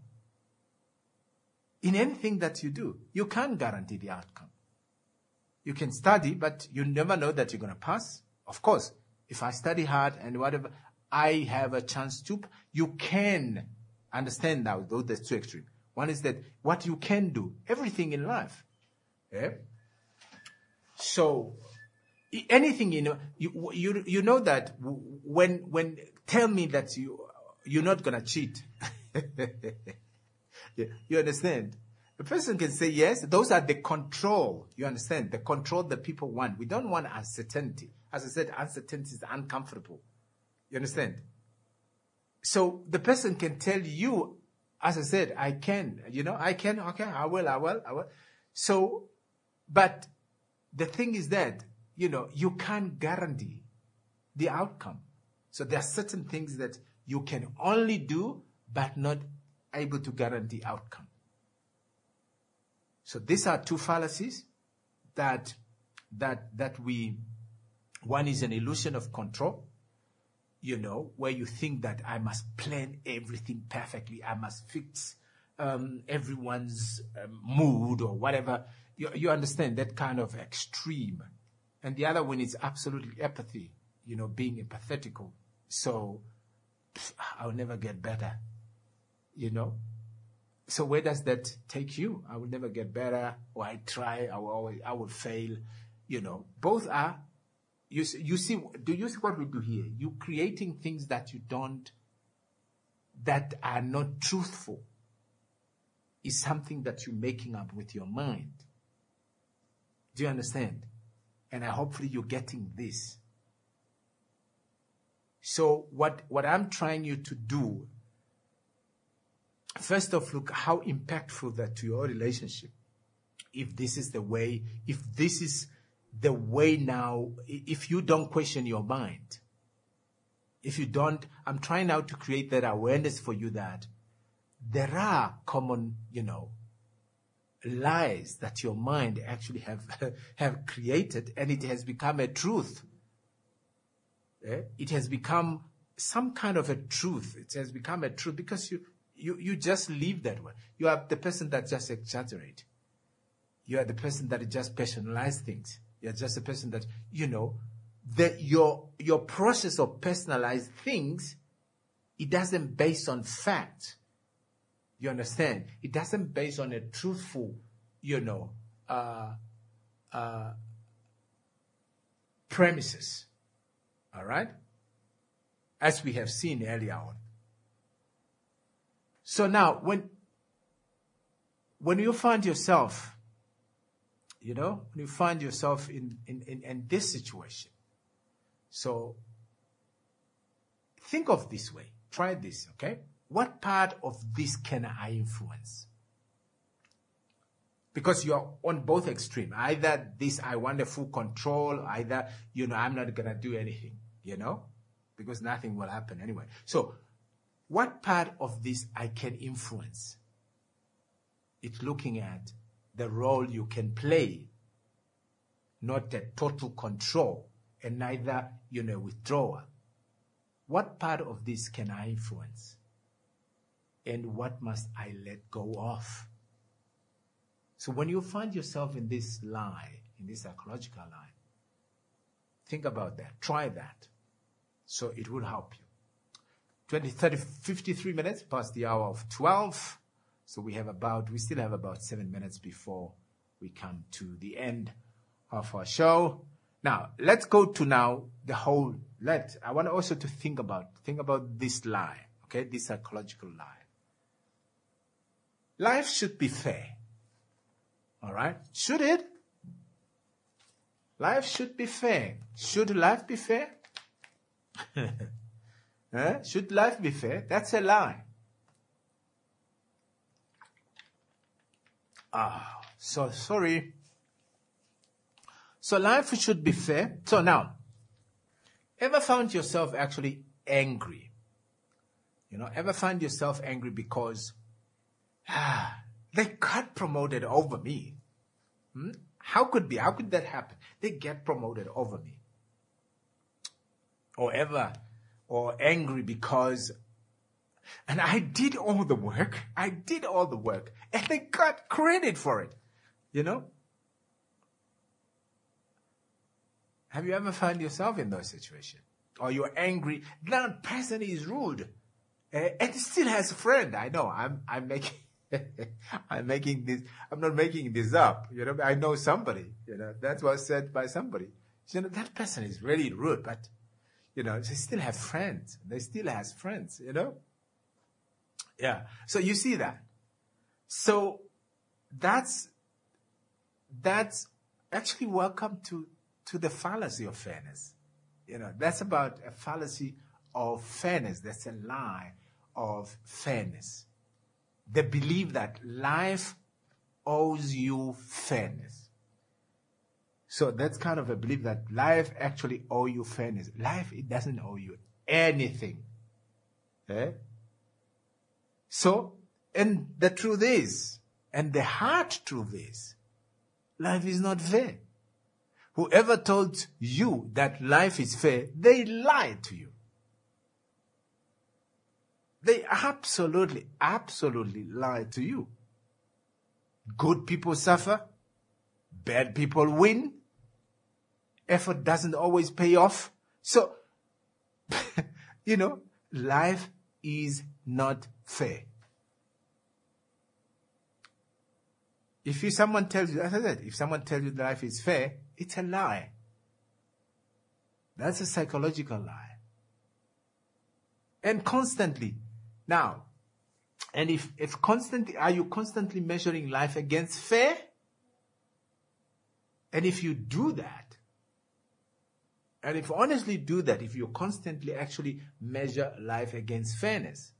In anything that you do, you can't guarantee the outcome. You can study, but you never know that you're going to pass. Of course, if I study hard and whatever, I have a chance to. You can understand now, though there's two extremes. One is that what you can do, everything in life. Yeah? So, anything, you know that when tell me that you're not going to cheat. You understand? The person can say yes. Those are the control. You understand? The control that people want. We don't want uncertainty. As I said, uncertainty is uncomfortable. You understand? So the person can tell you, as I said, I can. You know, I can. Okay, I will. So, but the thing is that, you know, you can't guarantee the outcome. So there are certain things that you can only do, but not able to guarantee outcome. So these are two fallacies that one is an illusion of control, you know, where you think that I must plan everything perfectly, I must fix everyone's mood or whatever. You understand that kind of extreme. And the other one is absolutely apathy, you know, being empathetical. So I'll never get better. You know, so where does that take you? I will never get better, or I try, I will fail. You know, both are. You see? Do you see what we do here? You creating things that you don't, that are not truthful. Is something that you're making up with your mind. Do you understand? And hopefully you're getting this. So what I'm trying you to do. First off, look how impactful that to your relationship. If this is the way now, if you don't question your mind, I'm trying now to create that awareness for you that there are common, you know, lies that your mind actually have created, and it has become a truth. It has become some kind of a truth. It has become a truth because you just live that way. You are the person that just exaggerate. You are the person that just personalize things. You are just a person that, you know, that your process of personalized things, it doesn't base on fact. You understand? It doesn't base on a truthful, you know, premises. All right? As we have seen earlier on. So now, when you find yourself, you know, when you find yourself in this situation, so think of this way. Try this, okay? What part of this can I influence? Because you're on both extremes. Either this, I want a full control, either, you know, I'm not going to do anything, you know, because nothing will happen anyway. So, what part of this I can influence? It's looking at the role you can play, not a total control, and neither, you know, withdrawal. What part of this can I influence? And what must I let go of? So when you find yourself in this lie, in this psychological lie, think about that. Try that. So it will help you. 53 minutes past the hour of 12. So we still have about 7 minutes before we come to the end of our show. Now, let's go to I want also to think about this lie, okay? This psychological lie. Life should be fair. All right? Should it? Life should be fair. Should life be fair? Should life be fair? That's a lie. So sorry. So life should be fair. So now, ever found yourself actually angry? Ever find yourself angry because they got promoted over me? How could that happen? They get promoted over me. Or angry because, and I did all the work, and they got credit for it, Have you ever found yourself in those situations? Or you're angry, that person is rude, and still has a friend. I know, I'm making, I'm not making this up, I know somebody, that was said by somebody. That person is really rude, but they still have friends. They still has friends, Yeah. So you see that. So that's actually welcome to the fallacy of fairness. That's about a fallacy of fairness. That's a lie of fairness. The belief that life owes you fairness. So that's kind of a belief that life actually owes you fairness. Life, it doesn't owe you anything. So, and the truth is, and the hard truth is, life is not fair. Whoever told you that life is fair, they lied to you. They absolutely lied to you. Good people suffer. Bad people win. Effort doesn't always pay off. So, life is not fair. If someone tells you, as I said, if someone tells you that life is fair, it's a lie. That's a psychological lie. And constantly. Now, and if constantly, are you constantly measuring life against fair? And if you do that, and if you honestly do that, if you constantly actually measure life against fairness,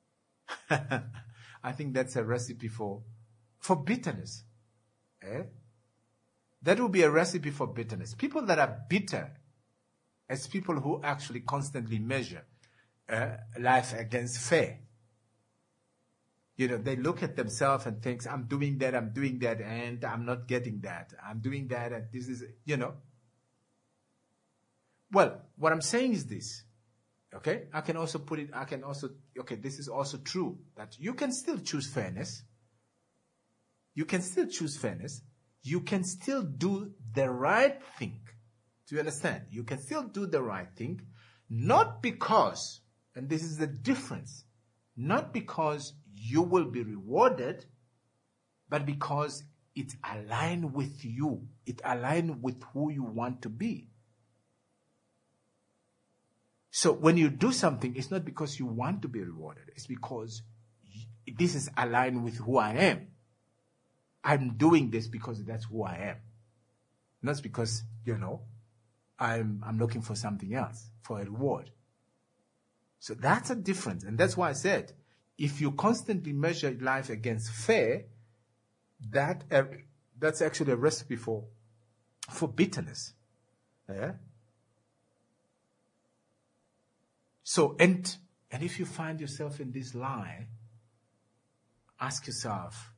I think that's a recipe for bitterness. That will be a recipe for bitterness. People that are bitter as people who actually constantly measure life against fair. They look at themselves and think, I'm doing that, and I'm not getting that. I'm doing that, and this is, Well, what I'm saying is this, okay? This is also true, that you can still choose fairness. You can still choose fairness. You can still do the right thing. Do you understand? You can still do the right thing, not because, and this is the difference, not because you will be rewarded, but because it aligns with you. It aligns with who you want to be. So when you do something, it's not because you want to be rewarded. It's because this is aligned with who I am. I'm doing this because that's who I am. Not because, I'm looking for something else, for a reward. So that's a difference. And that's why I said, if you constantly measure life against fair, that's actually a recipe for bitterness. Yeah? So, and if you find yourself in this lie, ask yourself,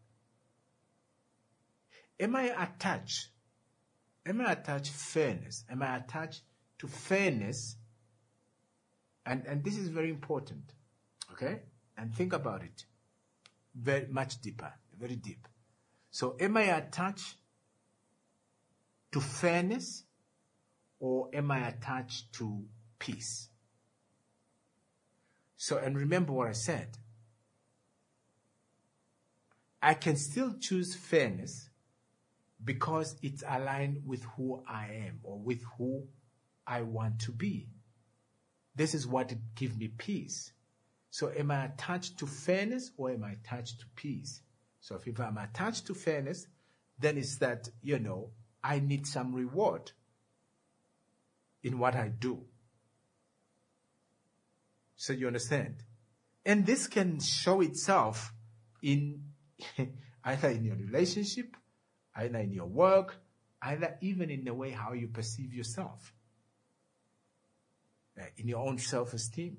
am I attached fairness? Am I attached to fairness? And this is very important, okay? And think about it very much deeper, very deep. So am I attached to fairness, or am I attached to peace? So, and remember what I said. I can still choose fairness because it's aligned with who I am or with who I want to be. This is what gives me peace. So am I attached to fairness or am I attached to peace? So if I'm attached to fairness, then it's that, I need some reward in what I do. So you understand? And this can show itself in either in your relationship, either in your work, either even in the way how you perceive yourself, in your own self-esteem,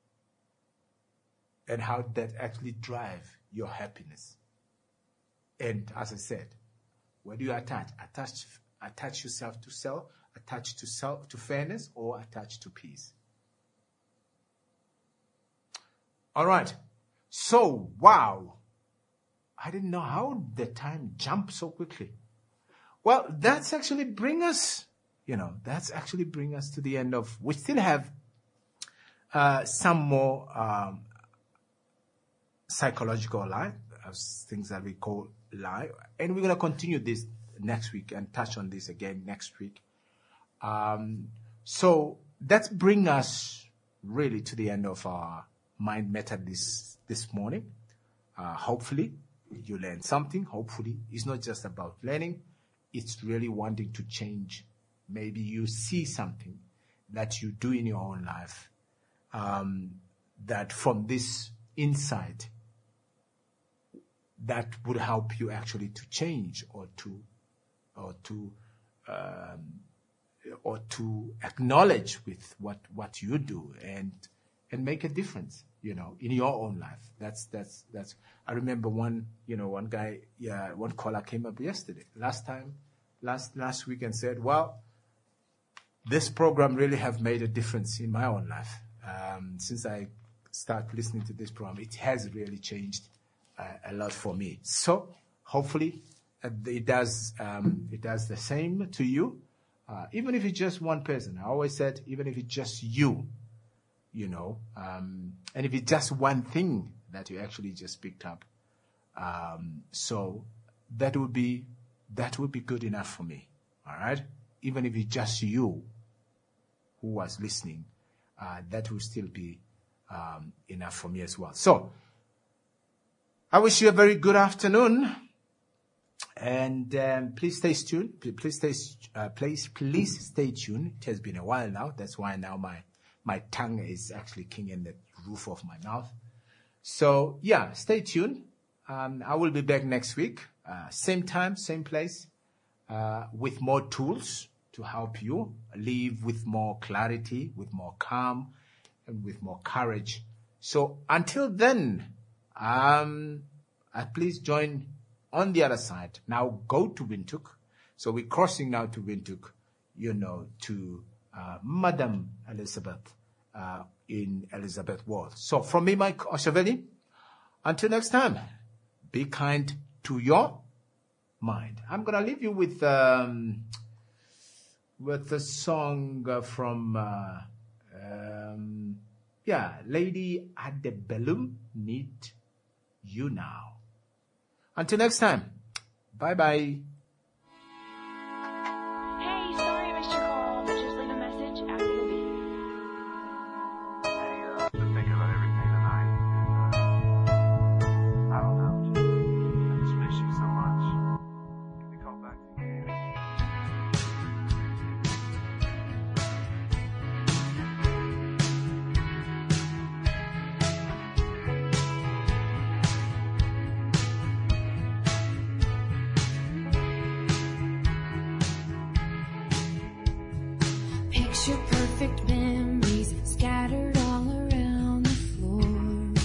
and how that actually drive your happiness. And as I said, where do you attach? Attach yourself to self, attach to fairness, or attach to peace. All right. So, wow. I didn't know how the time jumped so quickly. Well, that's actually bring us to the end of, we still have some more psychological life, things that we call life. And we're going to continue this next week and touch on this again next week. So that's bring us really to the end of our Mind Matter this morning. Hopefully you learn something. Hopefully it's not just about learning. It's really wanting to change. Maybe you see something that you do in your own life, that from this insight, that would help you actually to change or to acknowledge with what you do and make a difference, in your own life. That's, I remember one caller came up yesterday, last week and said, well, this program really have made a difference in my own life. Since I started listening to this program, it has really changed a lot for me. So hopefully it does the same to you. Even if it's just one person. I always said, even if it's just you, and if it's just one thing that you actually just picked up, so that would be good enough for me. All right. Even if it's just you who was listening, that will still be enough for me as well. So I wish you a very good afternoon, and please stay tuned. Please stay tuned. It has been a while now. That's why now my tongue is actually kicking the roof of my mouth. So yeah, stay tuned. I will be back next week, same time, same place, with more tools to help you live with more clarity, with more calm, and with more courage. So until then, please join on the other side. Now go to Windhoek. So we're crossing now to Windhoek, to Madam Elizabeth in Elizabeth Ward. So from me, Mike Oshaveli, until next time, be kind to your mind. I'm going to leave you with a song from Lady Adebellum, Need You Now. Until next time, bye-bye. Hey, sorry I missed your call, but just leave a message after the beep. Hey, been thinking about everything tonight, and I don't know, I just miss you so much. Can we call back again? Picture perfect memories scattered all around the floor.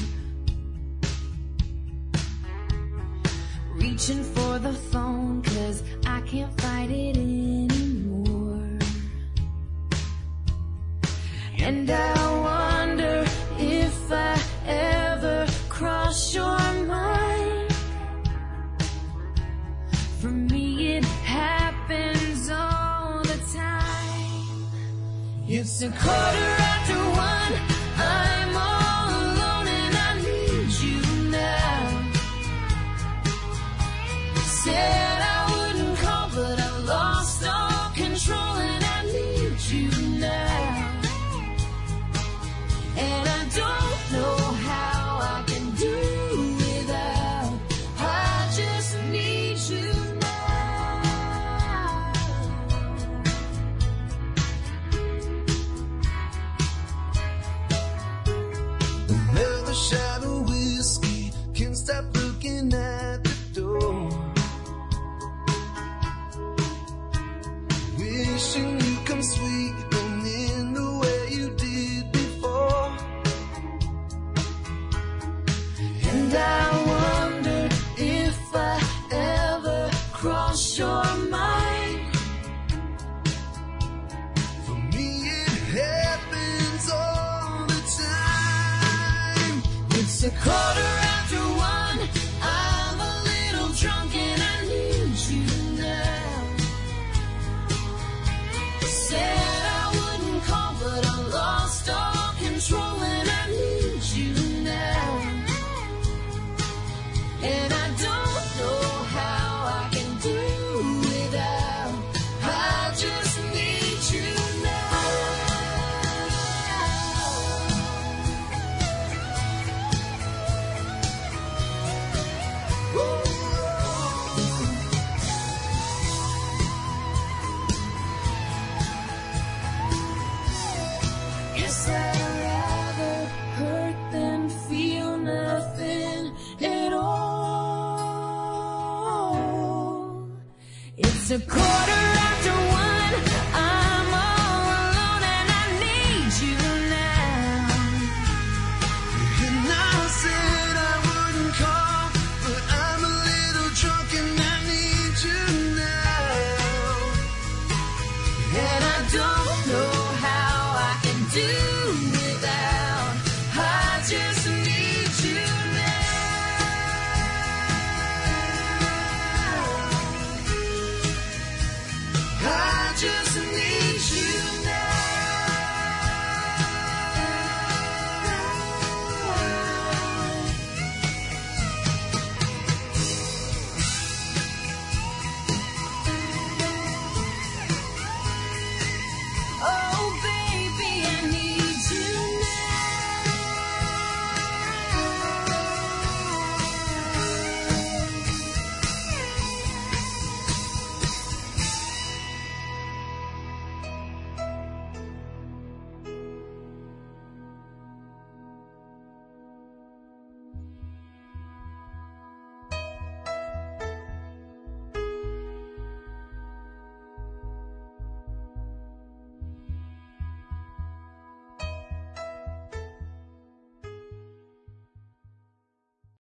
Reaching for the phone 'cause I can't fight it anymore. And I wonder if I ever cross your mind. For me it happens all the time. It's 1:15, I'm all knocking at the door, wishing you come sweeping in the way you did before. And I wonder if I ever cross your mind. For me it happens all the time. It's 1:15. I'm a little drunk and I need you now. Said I wouldn't call, but I lost all control and I need you now. And I don't know how I can do without. I just need you now. Guess I'd rather hurt than feel nothing at all. It's 1:15.